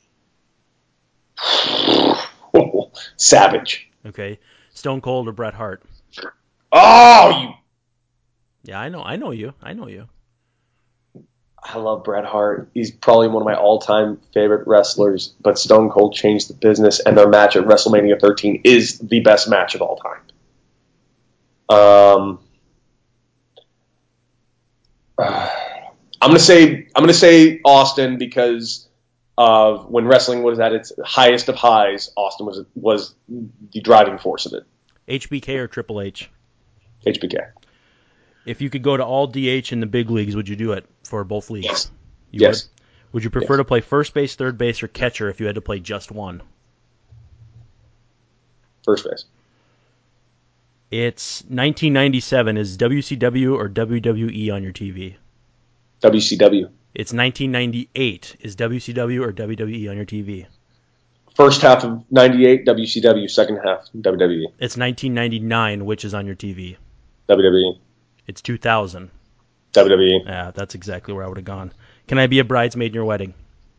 Savage. Okay. Stone Cold or Bret Hart? Oh, you. Yeah, I know. I know you. I know you. I love Bret Hart. He's probably one of my all-time favorite wrestlers, but Stone Cold changed the business, and their match at WrestleMania thirteen is the best match of all time. Um, uh, I'm gonna say I'm gonna say Austin because of when wrestling was at its highest of highs. Austin was was the driving force of it. H B K or Triple H? H B K. If you could go to all D H in the big leagues, would you do it for both leagues? Yes. You yes. Would? Would you prefer yes. to play first base, third base, or catcher if you had to play just one? First base. It's nineteen ninety-seven. Is W C W or W W E on your T V? W C W. It's nineteen ninety-eight. Is W C W or W W E on your T V? First half of ninety-eight, W C W. Second half, W W E. It's nineteen ninety-nine, which is on your T V? W W E. It's two thousand. W W E. Yeah, that's exactly where I would have gone. Can I be a bridesmaid in your wedding?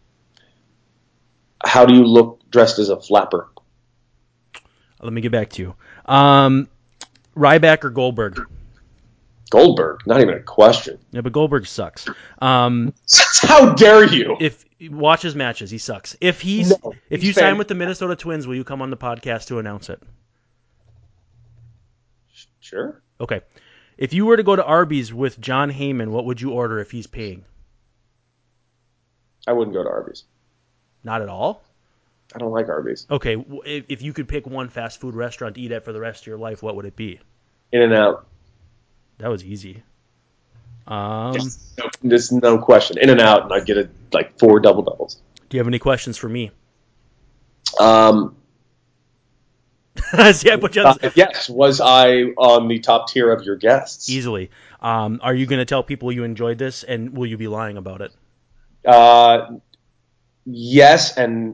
How do you look dressed as a flapper? Let me get back to you. Um, Ryback or Goldberg? Goldberg, not even a question. Yeah, but Goldberg sucks. Um, How dare you? if watch his matches, he sucks. If he's No, if he's you sign fan- with the Minnesota Twins, will you come on the podcast to announce it? Sure. Okay. If you were to go to Arby's with John Heyman, what would you order if he's paying? I wouldn't go to Arby's. Not at all? I don't like Arby's. Okay, w- if if you could pick one fast food restaurant to eat at for the rest of your life, what would it be? In-N-Out. That was easy. Um, Yes. No, there's no question. In-N-Out, and I'd get a, like four double doubles. Do you have any questions for me? Um, See, I put you on uh, yes. Was I on the top tier of your guests? easily. Um, are you going to tell people you enjoyed this, and will you be lying about it? Uh, yes, and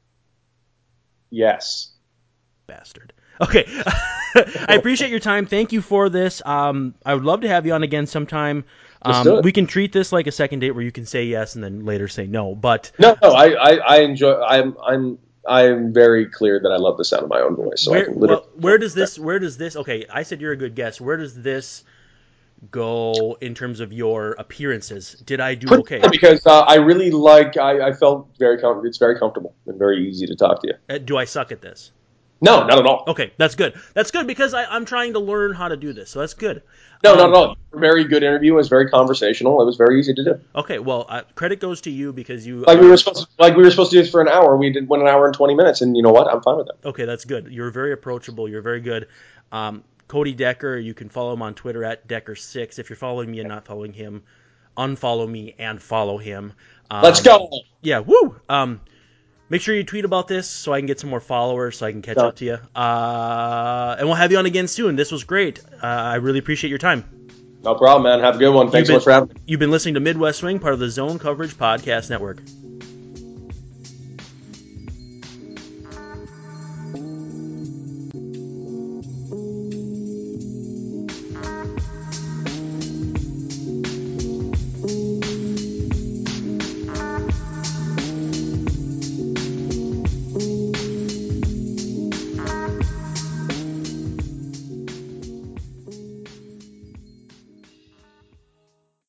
yes. Bastard. Okay. I appreciate your time. Thank you for this. Um, I would love to have you on again sometime. Let's do Um, it. we can treat this like a second date where you can say yes and then later say no. But No, no. I, I, I enjoy. I'm, I'm, I'm very clear that I love the sound of my own voice. So I where, can literally. well, where does this? Where does this? Okay, I said you're a good guest. Where does this go in terms of your appearances? Did I do okay? Because uh, I really like. I, I felt very com- It's very comfortable and very easy to talk to you. Uh, do I suck at this? No, not at all. Okay, that's good. That's good because I, I'm trying to learn how to do this, so that's good. No, Um, not at all. Very good interview. It was very conversational. It was very easy to do. Okay, well, uh, credit goes to you because you. Like we were supposed, to, like we were supposed to do this for an hour. We did one an hour and twenty minutes, and you know what? I'm fine with that. Okay, that's good. You're very approachable. You're very good. Um, Cody Decker, you can follow him on Twitter at Decker six. If you're following me and not following him, unfollow me and follow him. Um, Let's go. Yeah, woo! Um, make sure you tweet about this so I can get some more followers so I can catch Done. up to you. Uh, and we'll have you on again soon. This was great. Uh, I really appreciate your time. No problem, man. Have a good one. Thanks so You've much for having me. You've been listening to Midwest Swing, part of the Zone Coverage Podcast Network.